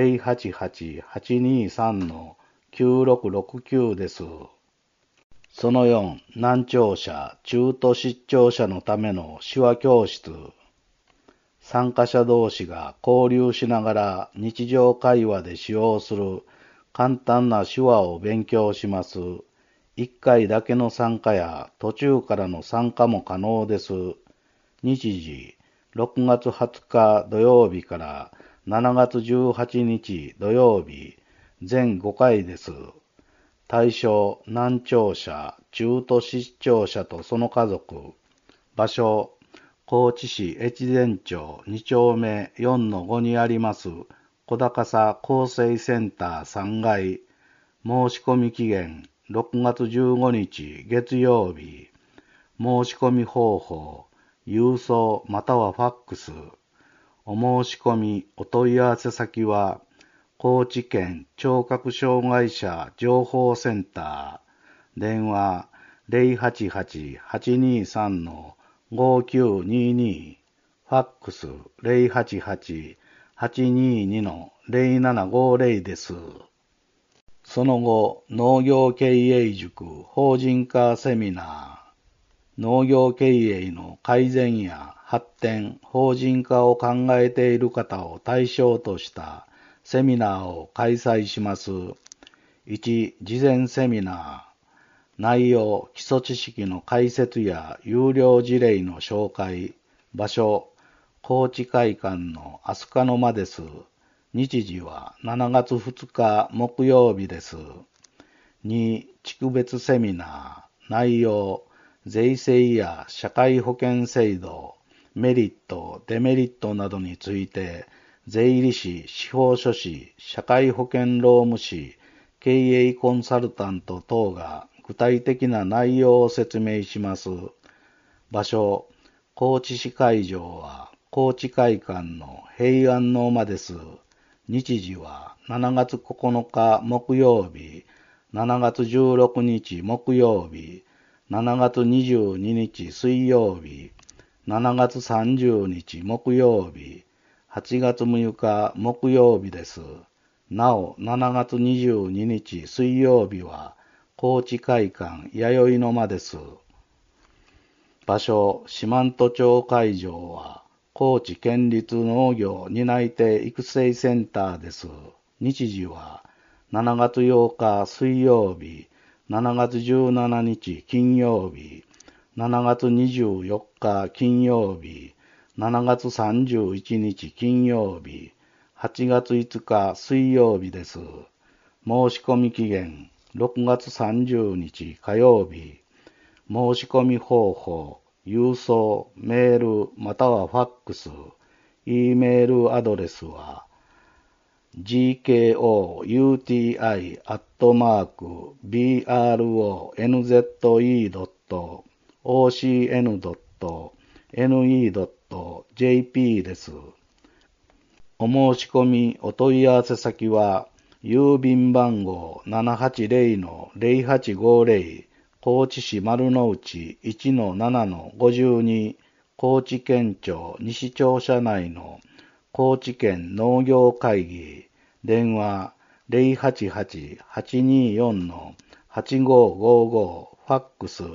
088-823-9669です。その4、難聴者、中途失聴者のための手話教室。参加者同士が交流しながら日常会話で使用する簡単な手話を勉強します。1回だけの参加や途中からの参加も可能です。日時、6月20日土曜日から7月18日土曜日、全5回です。対象、難聴者、中途失聴者とその家族。場所、高知市越前町2丁目 4-5 にあります小高さ厚生センター3階。申し込み期限6月15日月曜日。申し込み方法、郵送またはファックス。お申し込みお問い合わせ先は、高知県聴覚障害者情報センター。電話088-823-5922。ファックス088-822-0750です。その後、農業経営塾法人化セミナー。農業経営の改善や発展、法人化を考えている方を対象としたセミナーを開催します。1、事前セミナー。内容、基礎知識の解説や有料事例の紹介。場所、高知会館の飛鳥の間です。日時は7月2日木曜日です。2、地区別セミナー。内容、税制や社会保険制度、メリット、デメリットなどについて、税理士、司法書士、社会保険労務士、経営コンサルタント等が具体的な内容を説明します。場所、高知市会場は高知会館の平安の間です。日時は7月9日木曜日、7月16日木曜日、7月22日水曜日、 7月30日木曜日、8月6日木曜日です。なお、7月22日水曜日は、高知会館弥生の間です。場所、四万十町会場は、高知県立農業担い手育成センターです。日時は、7月8日水曜日、7月17日金曜日、7月24日金曜日、7月31日金曜日、8月5日水曜日です。申し込み期限、6月30日火曜日。申し込み方法、郵送、メールまたはファックス。E メールアドレスは、gkouti@bronze.ocn.ne.jp です。お申し込みお問い合わせ先は、郵便番号 780-0850 高知市丸の内 1-7-52 高知県庁西庁舎内の高知県農業会議、電話 088-824-8555 ファックス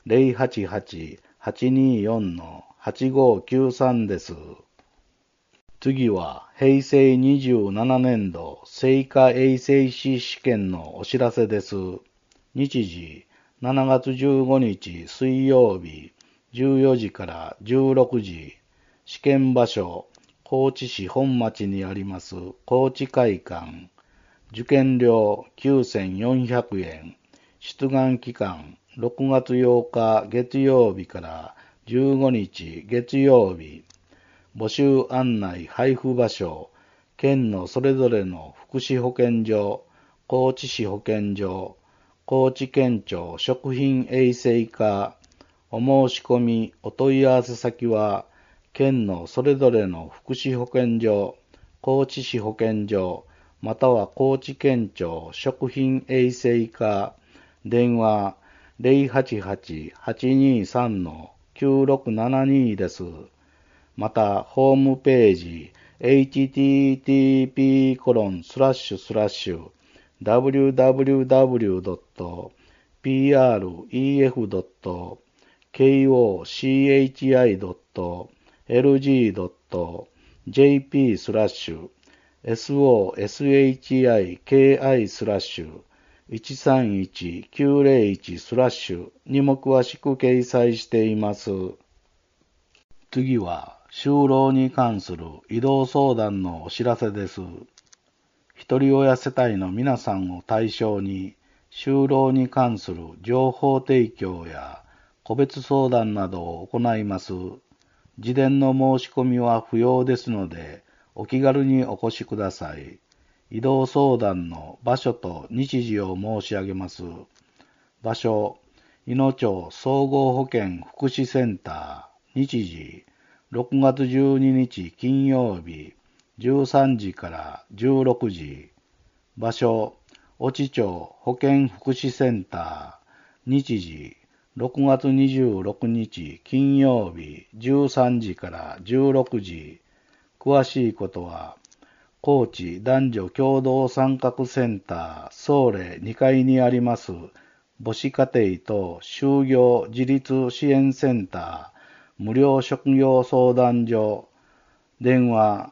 088-824-8593 です。次は平成27年度成果衛生士試験のお知らせです。日時7月15日水曜日14時から16時。試験場所高知市本町にあります高知会館。受験料9400円。出願期間6月8日月曜日から15日月曜日。募集案内配布場所、県のそれぞれの福祉保健所、高知市保健所、高知県庁食品衛生課、お申し込みお問い合わせ先は、県のそれぞれの福祉保健所、高知市保健所、または高知県庁食品衛生課、電話 088-823-9672 です。また、ホームページ、www.prehud.kochi.jp/soshiki/131-901/ にも詳しく掲載しています。次は、就労に関する移動相談のお知らせです。一人親世帯の皆さんを対象に、就労に関する情報提供や個別相談などを行います。事前の申し込みは不要ですので、お気軽にお越しください。移動相談の場所と日時を申し上げます。場所、いの町総合保健福祉センター。日時、6月12日金曜日、13時から16時。場所、越知町保健福祉センター。日時、6月26日金曜日、13時から16時。詳しいことは、高知男女共同参画センター総例2階にあります母子家庭と就業自立支援センター無料職業相談所、電話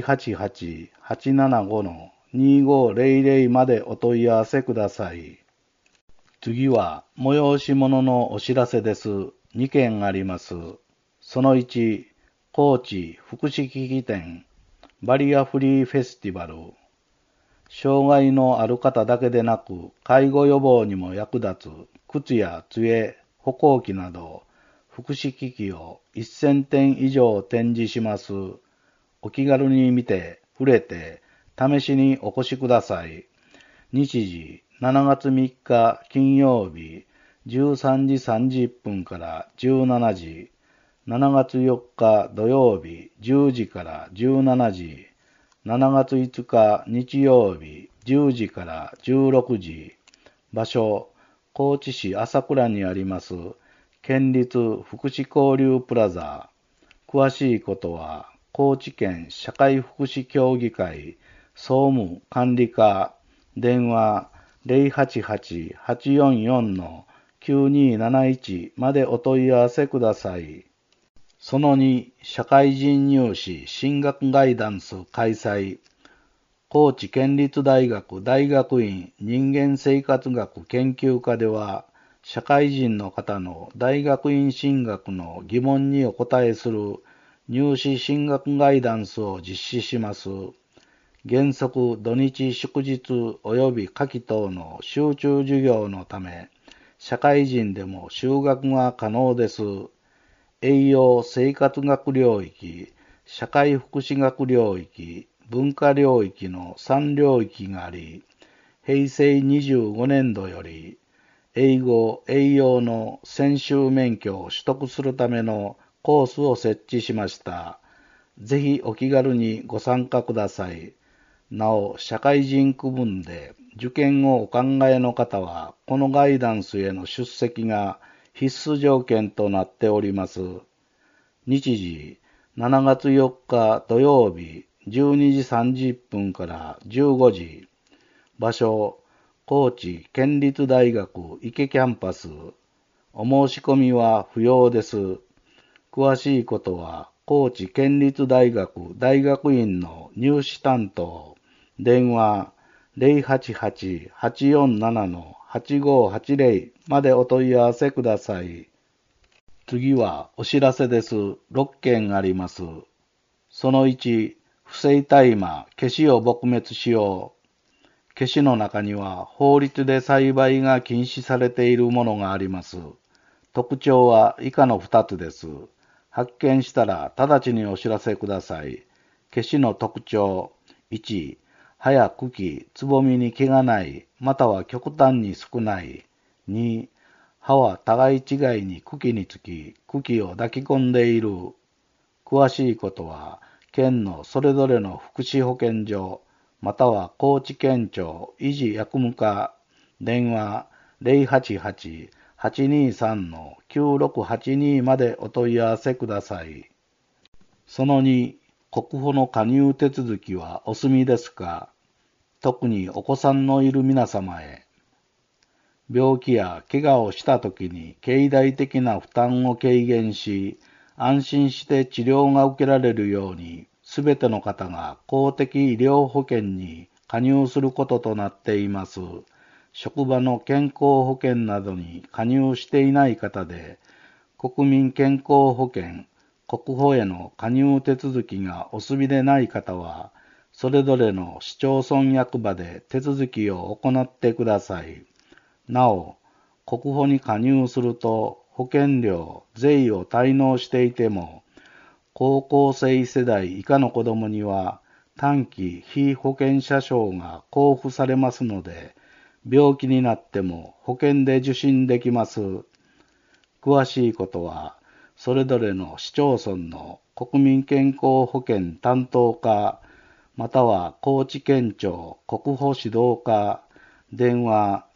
088-875-2500 までお問い合わせください。次は催し物のお知らせです。2件あります。その1、高知福祉機器店バリアフリーフェスティバル。障害のある方だけでなく、介護予防にも役立つ靴や杖、歩行器など、福祉機器を1000点以上展示します。お気軽に見て、触れて、試しにお越しください。日時、7月3日金曜日、13時30分から17時。7月4日土曜日、10時から17時。7月5日日曜日、10時から16時。場所、高知市朝倉にあります県立福祉交流プラザ。 詳しいことは、高知県社会福祉協議会総務管理課電話 088-844-9271 までお問い合わせください。その2、社会人入試進学ガイダンス開催。高知県立大学大学院人間生活学研究科では、社会人の方の大学院進学の疑問にお答えする入試進学ガイダンスを実施します。原則土日祝日及び夏季等の集中授業のため、社会人でも修学が可能です。栄養生活学領域、社会福祉学領域、文化領域の3領域があり、平成25年度より、英語・栄養の専修免許を取得するためのコースを設置しました。ぜひお気軽にご参加ください。なお、社会人区分で受験をお考えの方は、このガイダンスへの出席が必須条件となっております。日時、7月4日土曜日、12時30分から15時。場所、高知県立大学池キャンパス。お申し込みは不要です。詳しいことは、高知県立大学大学院の入試担当、電話 088-847-8580 までお問い合わせください。次はお知らせです。6件あります。その1、不正大麻、ケシを撲滅しよう。ケシの中には法律で栽培が禁止されているものがあります。特徴は以下の2つです。発見したら直ちにお知らせください。ケシの特徴。1、葉や茎、つぼみに毛がない、または極端に少ない。2、葉は互い違いに茎につき、茎を抱き込んでいる。詳しいことは、県のそれぞれの福祉保健所、または高知県庁維持役務課、電話 088-823-9682 までお問い合わせください。その2、国保の加入手続きはお済みですか？特にお子さんのいる皆様へ。病気や怪我をしたときに経済的な負担を軽減し、安心して治療が受けられるように、すべての方が公的医療保険に加入することとなっています。職場の健康保険などに加入していない方で、国民健康保険、国保への加入手続きがお済みでない方は、それぞれの市町村役場で手続きを行ってください。なお、国保に加入すると保険料、税を滞納していても、高校生世代以下の子どもには短期被保険者証が交付されますので、病気になっても保険で受診できます。詳しいことは、それぞれの市町村の国民健康保険担当課、または高知県庁国保指導課、電話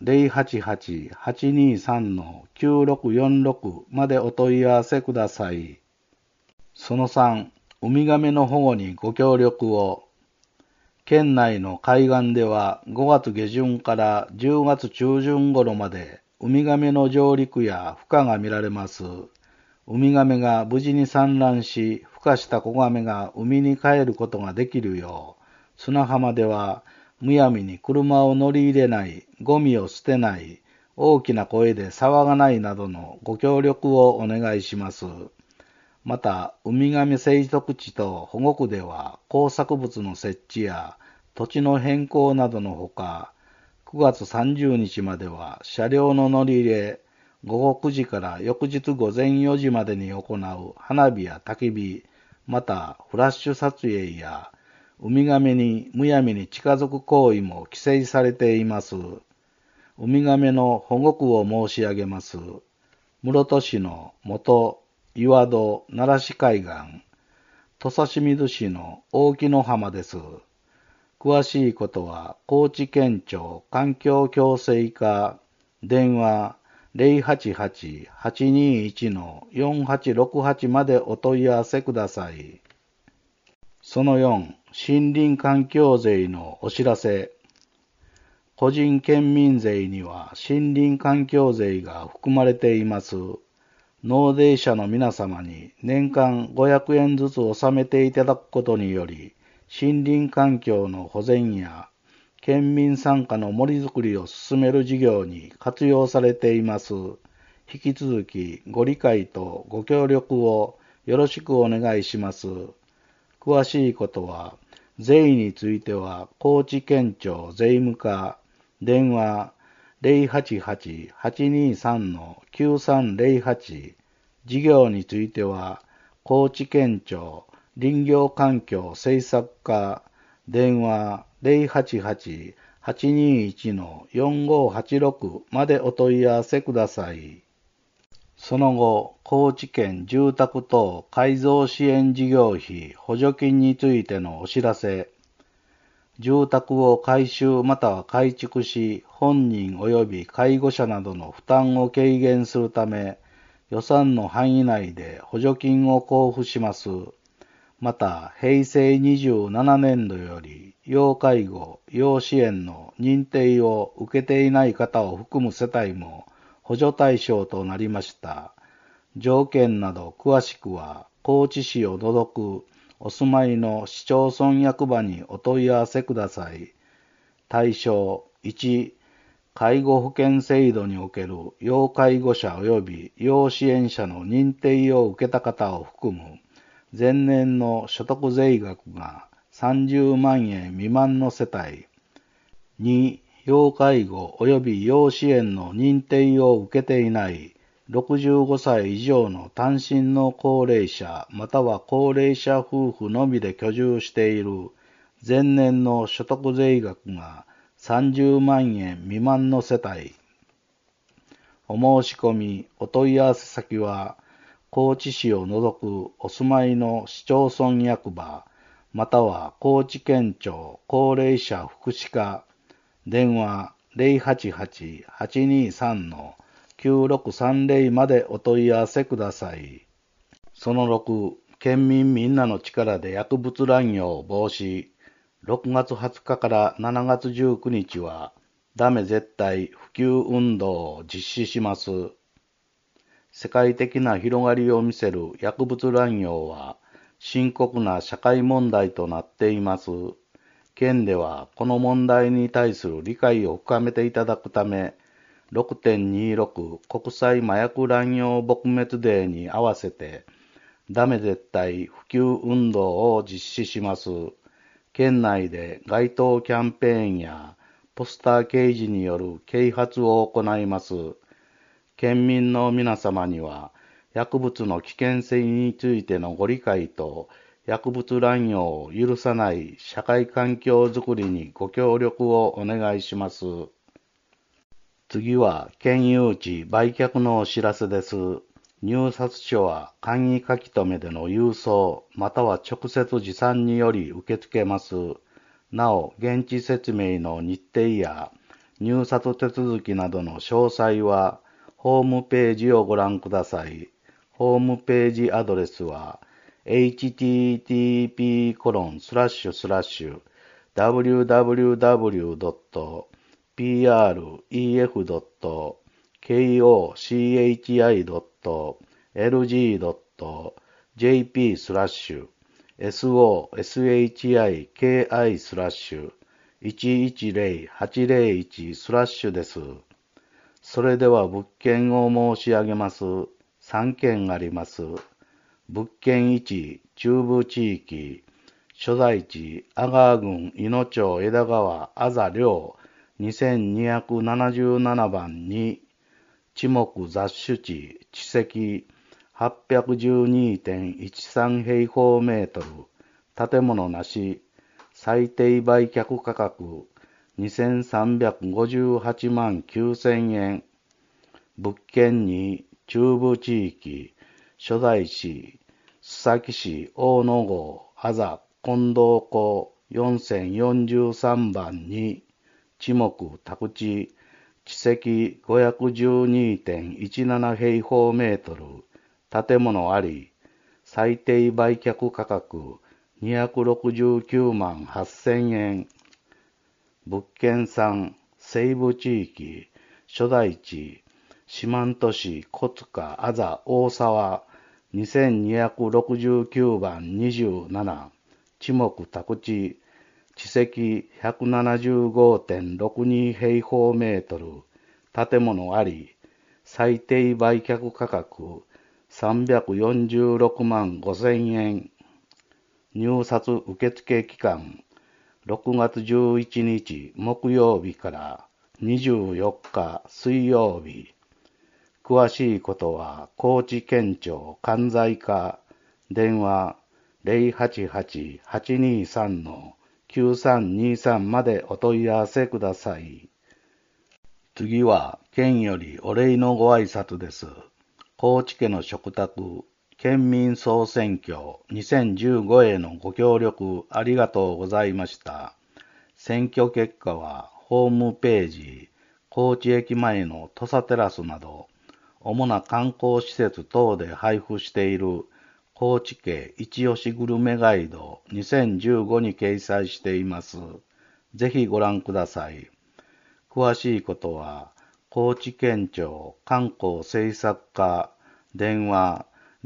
088-823-9646 までお問い合わせください。その3、ウミガメの保護にご協力を。県内の海岸では5月下旬から10月中旬頃までウミガメの上陸や孵化が見られます。ウミガメが無事に産卵し、孵化した子ガメが海に帰ることができるよう、砂浜ではむやみに車を乗り入れない、ゴミを捨てない、大きな声で騒がないなどのご協力をお願いします。また、ウミガメ生息地と保護区では工作物の設置や土地の変更などのほか、9月30日までは車両の乗り入れ、午後9時から翌日午前4時までに行う花火や焚き火、またフラッシュ撮影やウミガメにむやみに近づく行為も規制されています。ウミガメの保護区を申し上げます。室戸市の元岩戸奈良市海岸、土佐清水市の大木の浜です。詳しいことは高知県庁環境共生課、電話 088-821-4868までお問い合わせください。その4、森林環境税のお知らせ。個人県民税には森林環境税が含まれています。納税者の皆様に年間500円ずつ納めていただくことにより、森林環境の保全や県民参加の森づくりを進める事業に活用されています。引き続きご理解とご協力をよろしくお願いします。詳しいことは、税については高知県庁税務課、電話 088-823-9308、事業については高知県庁林業環境政策課、電話 088-821-4586 までお問い合わせください。その後、高知県住宅等改造支援事業費補助金についてのお知らせ。住宅を改修または改築し、本人及び介護者などの負担を軽減するため、予算の範囲内で補助金を交付します。また、平成27年度より、要介護、要支援の認定を受けていない方を含む世帯も補助対象となりました。条件など詳しくは、高知市を除くお住まいの市町村役場にお問い合わせください。対象1、介護保険制度における要介護者及び要支援者の認定を受けた方を含む前年の所得税額が30万円未満の世帯。2、要介護及び要支援の認定を受けていない65歳以上の単身の高齢者または高齢者夫婦のみで居住している前年の所得税額が30万円未満の世帯。お申し込み、お問い合わせ先は、高知市を除くお住まいの市町村役場、または高知県庁高齢者福祉課、電話 088-823-9630 までお問い合わせください。その6、県民みんなの力で薬物乱用防止。6月20日から7月19日は、ダメ絶対普及運動を実施します。世界的な広がりを見せる薬物乱用は、深刻な社会問題となっています。県ではこの問題に対する理解を深めていただくため、6.26 国際麻薬乱用撲滅デーに合わせて、ダメ絶対普及運動を実施します。県内で街頭キャンペーンやポスター掲示による啓発を行います。県民の皆様には、薬物の危険性についてのご理解と、薬物乱用を許さない社会環境づくりにご協力をお願いします。次は、県有地売却のお知らせです。入札書は簡易書き留めでの郵送、または直接持参により受け付けます。なお、現地説明の日程や入札手続きなどの詳細は、ホームページをご覧ください。ホームページアドレスは、www.preh.kochiki.com/soshiki/110-801/です。それでは物件を申し上げます。3件あります。物件1、中部地域、所在地、阿川郡伊野町枝川あざ寮2277番2、地目雑種地、地積 812.13 平方メートル、建物なし、最低売却価格2358万9000円。物件2、中部地域、所在地、須崎市大野郷あざ近藤湖4043番2、地目宅地、地地積 512.17 平方メートル、建物あり、最低売却価格269万8000円。物件3、西部地域、所在地、四万十市、小塚、あざ、大沢、2269番27、地目宅地、地積 175.62 平方メートル、建物あり、最低売却価格346万5000円。入札受付期間、6月11日木曜日から24日水曜日。詳しいことは高知県庁関西課、電話 088-823-9323 までお問い合わせください。次は県よりお礼のご挨拶です。高知家の食卓県民総選挙2015へのご協力ありがとうございました。選挙結果はホームページ、高知駅前の土佐テラスなど、主な観光施設等で配布している高知家一押しグルメガイド2015に掲載しています。ぜひご覧ください。詳しいことは、高知県庁観光政策課、電話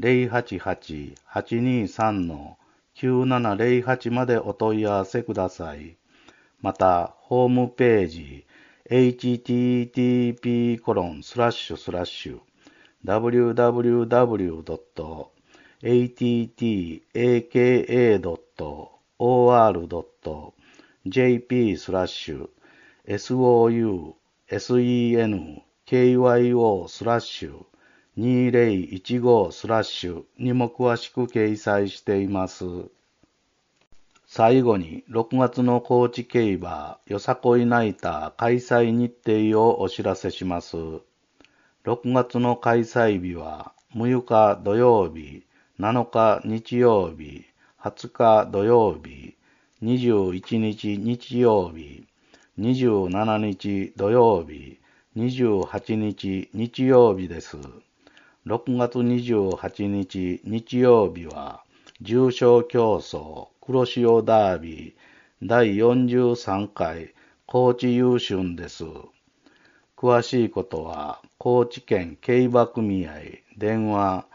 088-823-9708 までお問い合わせください。また、ホームページ、http://www.attack.or.jp/soukyo/2015/ にも詳しく掲載しています。最後に、6月の高知競馬よさこいナイター開催日程をお知らせします。6月の開催日は、6日土曜日、7日日曜日、20日土曜日、21日日曜日、27日土曜日、28日日曜日です。6月28日日曜日は、重賞競争黒潮ダービー第43回高知優春です。詳しいことは高知県競馬組合電話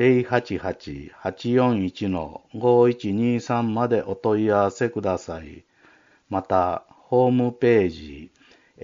088-841-5123 までお問い合わせください。またホームページ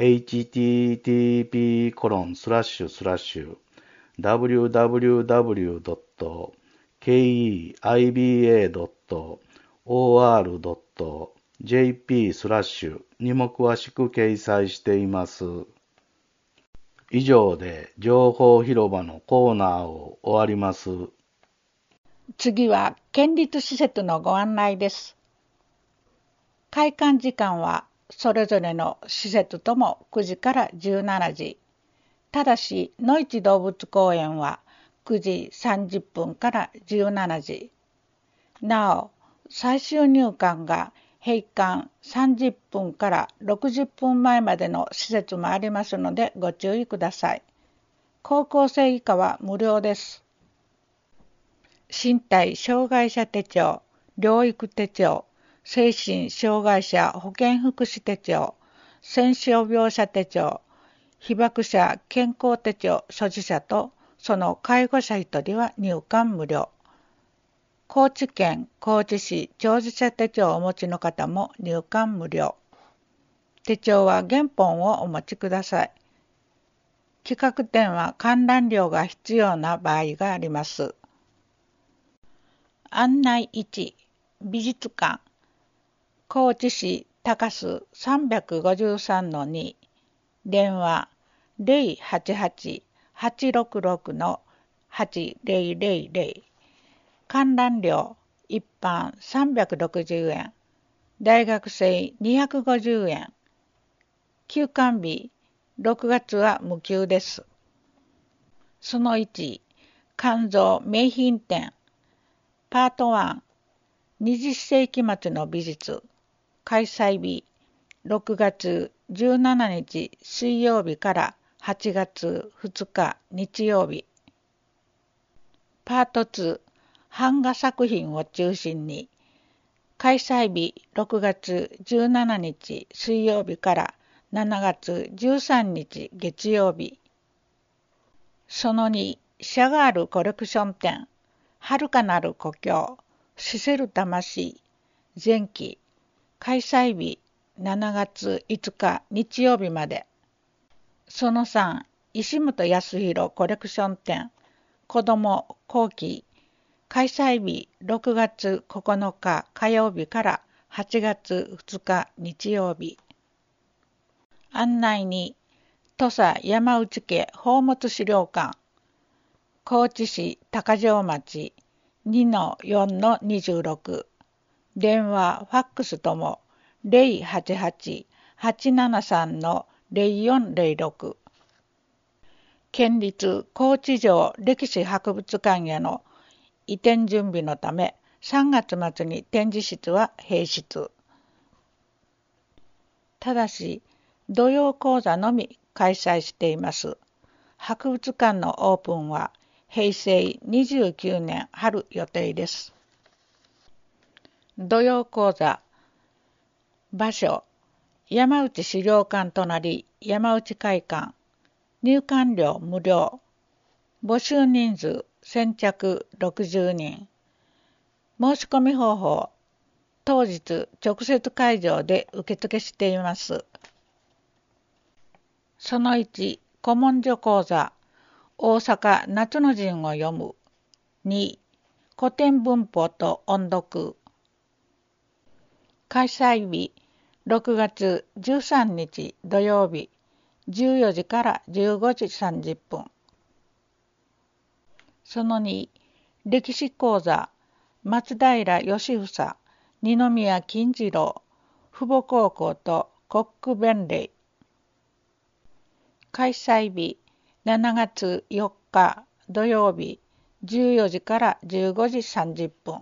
http://www.keiba.or.jp/ にも詳しく掲載しています。以上で情報広場のコーナーを終わります。 次は県立施設のご案内です。開館時間はそれぞれの施設とも9時から17時。ただし、のいち動物公園は9時30分から17時。なお、最終入館が閉館30分から60分前までの施設もありますのでご注意ください。高校生以下は無料です。身体障害者手帳、療育手帳、精神障害者保健福祉手帳、戦傷病者手帳、被爆者健康手帳所持者とその介護者1人は入館無料。高知県高知市長寿者手帳をお持ちの方も入館無料。手帳は原本をお持ちください。企画展は観覧料が必要な場合があります。案内1、美術館、高知市高須 353-2、電話 088-866-8000、観覧料一般360円、大学生250円、休館日6月は無休です。その1、肝臓名品展、パート1、20世紀末の美術、開催日 6月17日水曜日から8月2日日曜日。パート2、版画作品を中心に、開催日6月17日水曜日から7月13日月曜日。その2、シャガールコレクション展、遥かなる故郷、死せる魂、前期、開催日7月5日日曜日まで。その3、石本康弘コレクション展、子ども後期、開催日6月9日火曜日から8月2日日曜日。案内に、土佐山内家宝物資料館、高知市高城町 2-4-26、電話、ファックスとも 088-873-0406、県立高知城歴史博物館への移転準備のため3月末に展示室は閉室。ただし、土曜講座のみ開催しています。博物館のオープンは平成29年春予定です。土曜講座、場所、山内資料館隣山内会館、入館料無料、募集人数先着60人、申し込み方法、当日直接会場で受付しています。その1、古文書講座、大阪夏の陣を読む。2、古典文法と音読。開催日、6月13日土曜日、14時から15時30分。その2、歴史講座、松平義房、二宮金次郎、父母高校とコック弁礼。開催日、7月4日土曜日、14時から15時30分。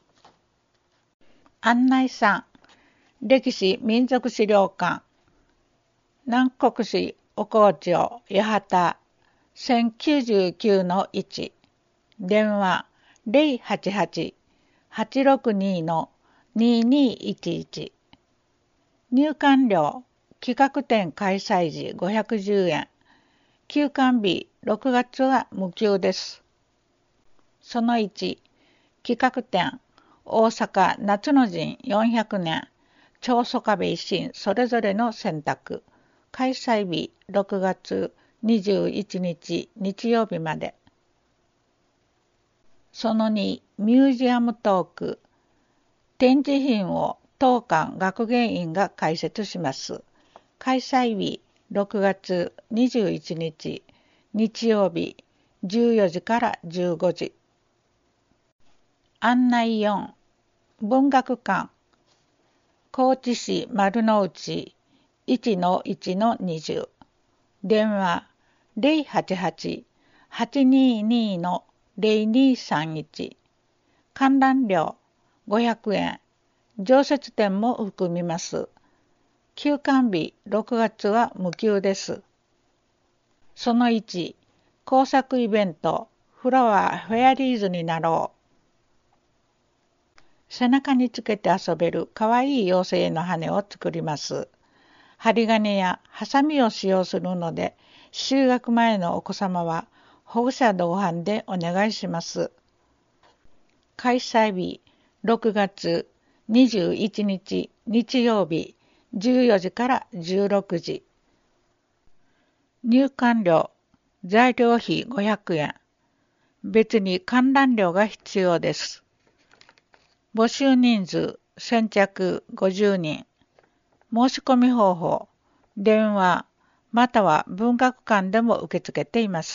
案内3、歴史民族資料館、南国市お紅町八幡 1099-1、電話 088-862-2211、入館料、企画展開催時510円、休館日6月は無給です。その1、企画展、大阪夏の陣400年、長宗我部維新それぞれの選択、開催日6月21日日曜日まで。その2、ミュージアムトーク、展示品を当館学芸員が解説します。開催日6月21日日曜日14時から15時。案内4、文学館、高知市丸の内 1-1-20、電話 088-822-0231、観覧料500円、常設展も含みます。休館日6月は無給です。その1、工作イベント、フラワーフェアリーズになろう。背中につけて遊べるかわいい妖精の羽を作ります。針金やハサミを使用するので、就学前のお子様は保護者同伴でお願いします。開催日6月21日日曜日14時から16時。入館料、材料費500円。別に観覧料が必要です。募集人数先着50人。申し込み方法、電話または文学館でも受け付けています。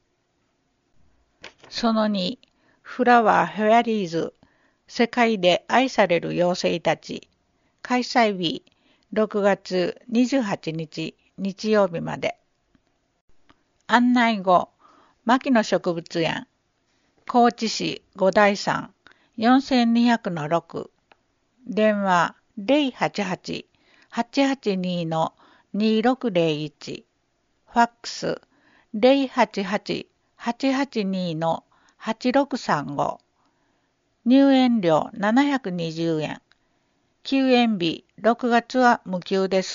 その2、フラワーフェアリーズ、世界で愛される妖精たち。開催日6月28日日曜日まで。案内後、牧野植物園、高知市五台山 4200-6、電話 882-2601、ファックス088-882-8635、入園料720円、休園日6月は無休です。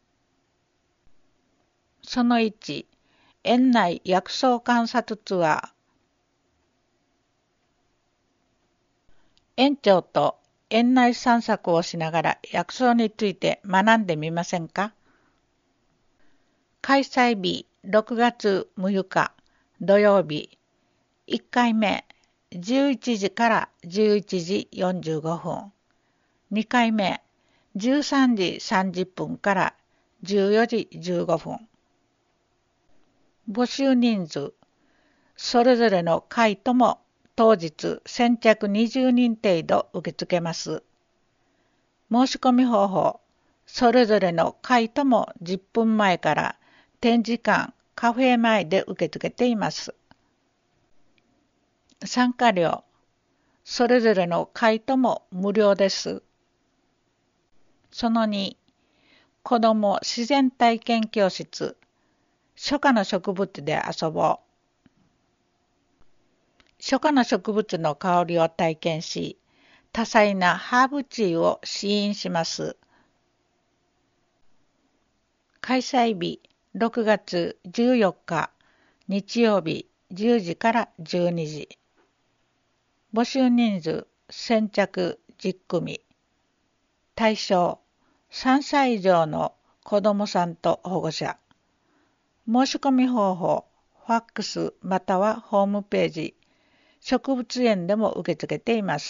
その1、園内薬草観察ツアー。園長と園内散策をしながら薬草について学んでみませんか？開催日6月6日土曜日、1回目11時から11時45分、2回目13時30分から14時15分。募集人数、それぞれの会とも当日先着20人程度受け付けます。申し込み方法、それぞれの会とも10分前から展示館、カフェ前で受け付けています。参加料、それぞれの会とも無料です。その2、子ども自然体験教室、初夏の植物で遊ぼう。初夏の植物の香りを体験し、多彩なハーブティーを試飲します。開催日6月14日日曜日10時から12時。募集人数先着10組。対象3歳以上の子どもさんと保護者。申し込み方法、ファックスまたはホームページ、植物園でも受け付けています。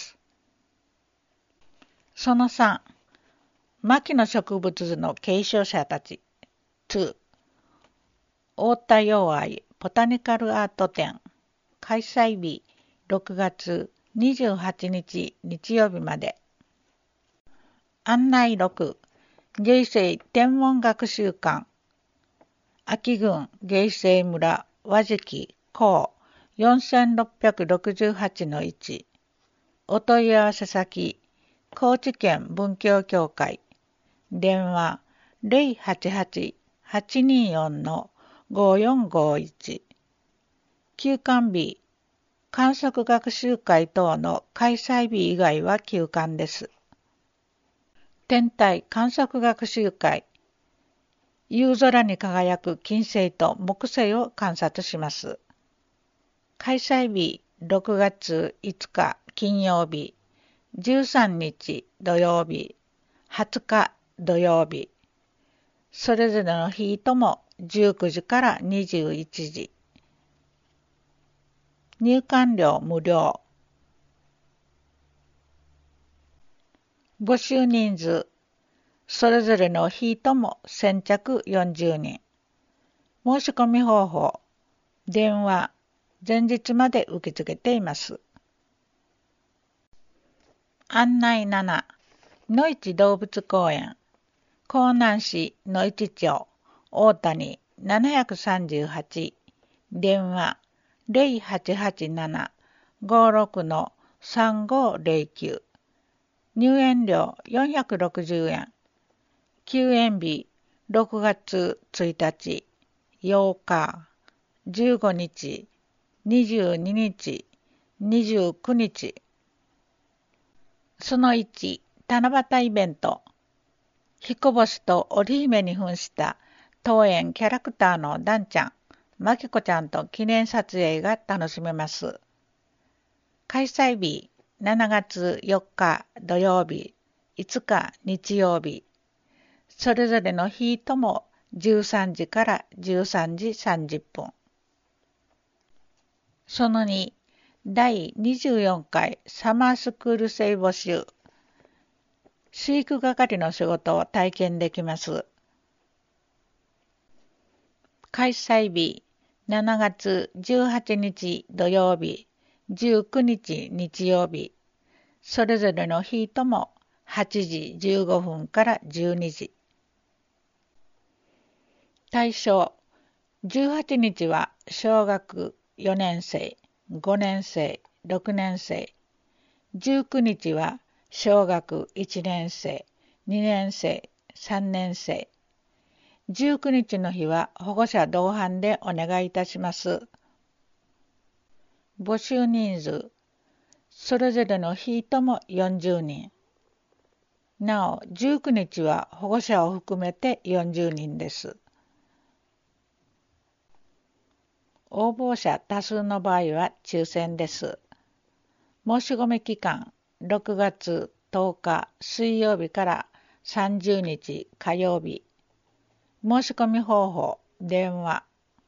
その3、牧野植物図の継承者たち。2、太田洋愛ボタニカルアート展。開催日6月28日日曜日まで。案内6、芸生天文学習館。秋郡芸生村和敷港4668-1、お問い合わせ先高知県文教協会、電話088-824-5451、休館日、観測学習会等の開催日以外は休館です。天体観測学習会、夕空に輝く金星と木星を観察します。開催日6月5日金曜日、13日土曜日、20日土曜日。それぞれの日とも19時から21時。入館料無料。募集人数、それぞれの日とも先着40人。申し込み方法、電話、前日まで受け付けています。案内7、野市動物公園、江南市野市町、大谷738、電話0887-56-3509、入園料460円。休園日6月1日、8日、15日、22日、29日。その1、七夕イベント。彦星と織姫に扮した当園キャラクターのダンちゃん、マキコちゃんと記念撮影が楽しめます。開催日7月4日土曜日、5日日曜日。それぞれの日とも13時から13時30分。その2、第24回サマースクール生募集。飼育係の仕事を体験できます。開催日7月18日土曜日、19日日曜日。それぞれの日とも8時15分から12時。対象、18日は小学4年生、5年生、6年生。19日は小学1年生、2年生、 3年生。19日の日は保護者同伴でお願いいたします。募集人数、それぞれの日とも40人。なお、19日は保護者を含めて40人です。応募者多数の場合は抽選です。申し込み期間、6月10日水曜日から30日火曜日。申し込み方法、電話。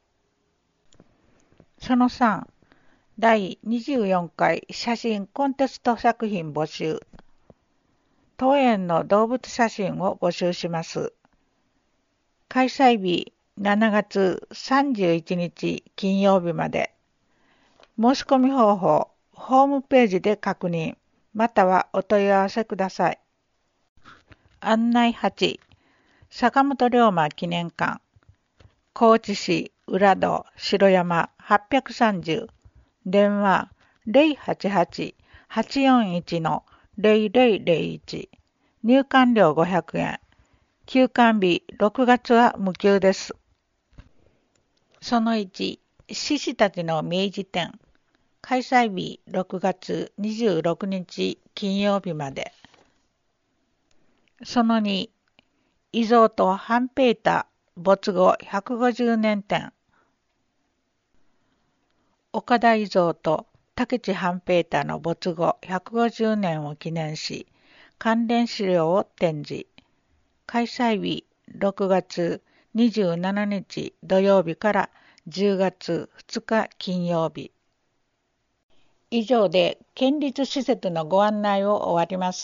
その3、第24回写真コンテスト作品募集。当園の動物写真を募集します。開催日7月31日金曜日まで。申し込み方法、ホームページで確認、またはお問い合わせください。案内8、坂本龍馬記念館、高知市浦戸城山830、電話088-841-0001、入館料500円、休館日6月は無給です。その1、獅子たちの明治展、開催日6月26日金曜日まで。その2、遺贈と半平太没後150年展、岡田遺贈と武智半平太の没後150年を記念し、関連資料を展示。開催日6月27日土曜日から10月2日金曜日。以上で県立施設のご案内を終わります。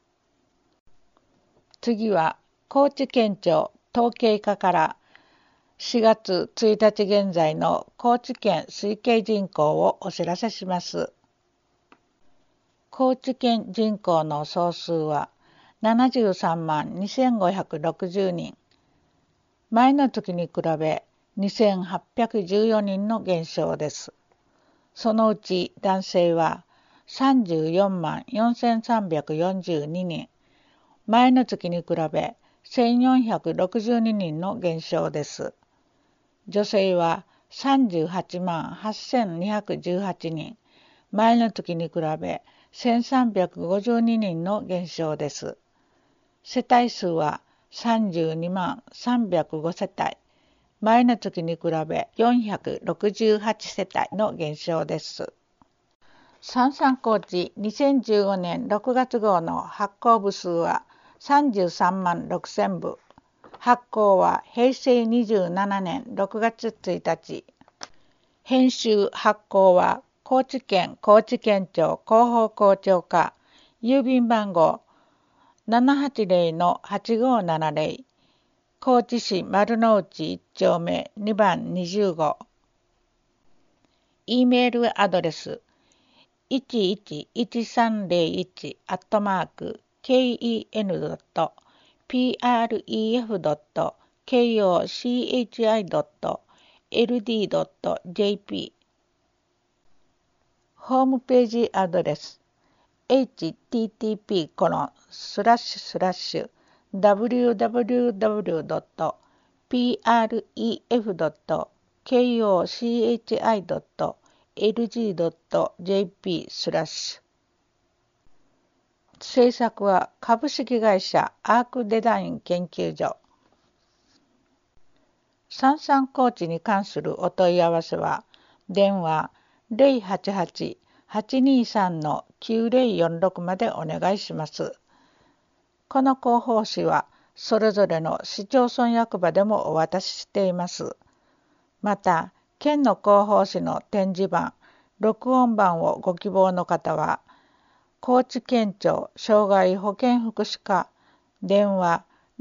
次は高知県庁統計課から4月1日現在の高知県推計人口をお知らせします。高知県人口の総数は73万2560人。前の月に比べ2814人の減少です。そのうち男性は34万4342人。前の月に比べ1462人の減少です。女性は38万8218人。前の月に比べ1352人の減少です。世帯数は32万305世帯。前の月に比べ468世帯の減少です。さんさん高知2015年6月号の発行部数は33万6000部。発行は平成27年6月1日。編集発行は高知県高知県庁広報広聴課、郵便番号 780-8570、高知市丸の内1丁目2番20号。E メールアドレス11-130-pref.kochi.ld.jp。 ホームページアドレス http://www.pref.kochi.lg.jp。 制作は株式会社アークデザイン研究所。さんさん高知に関するお問い合わせは電話 088-823-9046 までお願いします。この広報誌はそれぞれの市町村役場でもお渡ししています。また、県の広報誌の展示版、録音版をご希望の方は、高知県庁障害保健福祉課、電話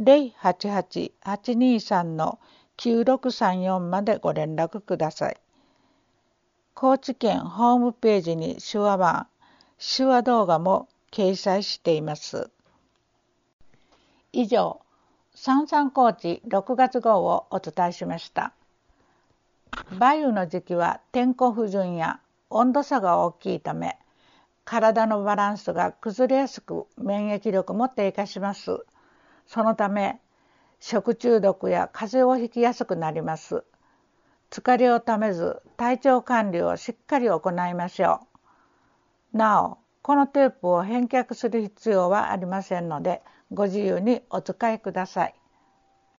088-823-9634 までご連絡ください。高知県ホームページに手話版、手話動画も掲載しています。以上、さんさん高知6月号をお伝えしました。梅雨の時期は天候不順や温度差が大きいため、体のバランスが崩れやすく免疫力も低下します。 そのため食中毒や風邪をひきやすくなります。疲れをためず体調管理をしっかり行いましょう。なお、このテープを返却する必要はありませんので、ご自由にお使いください。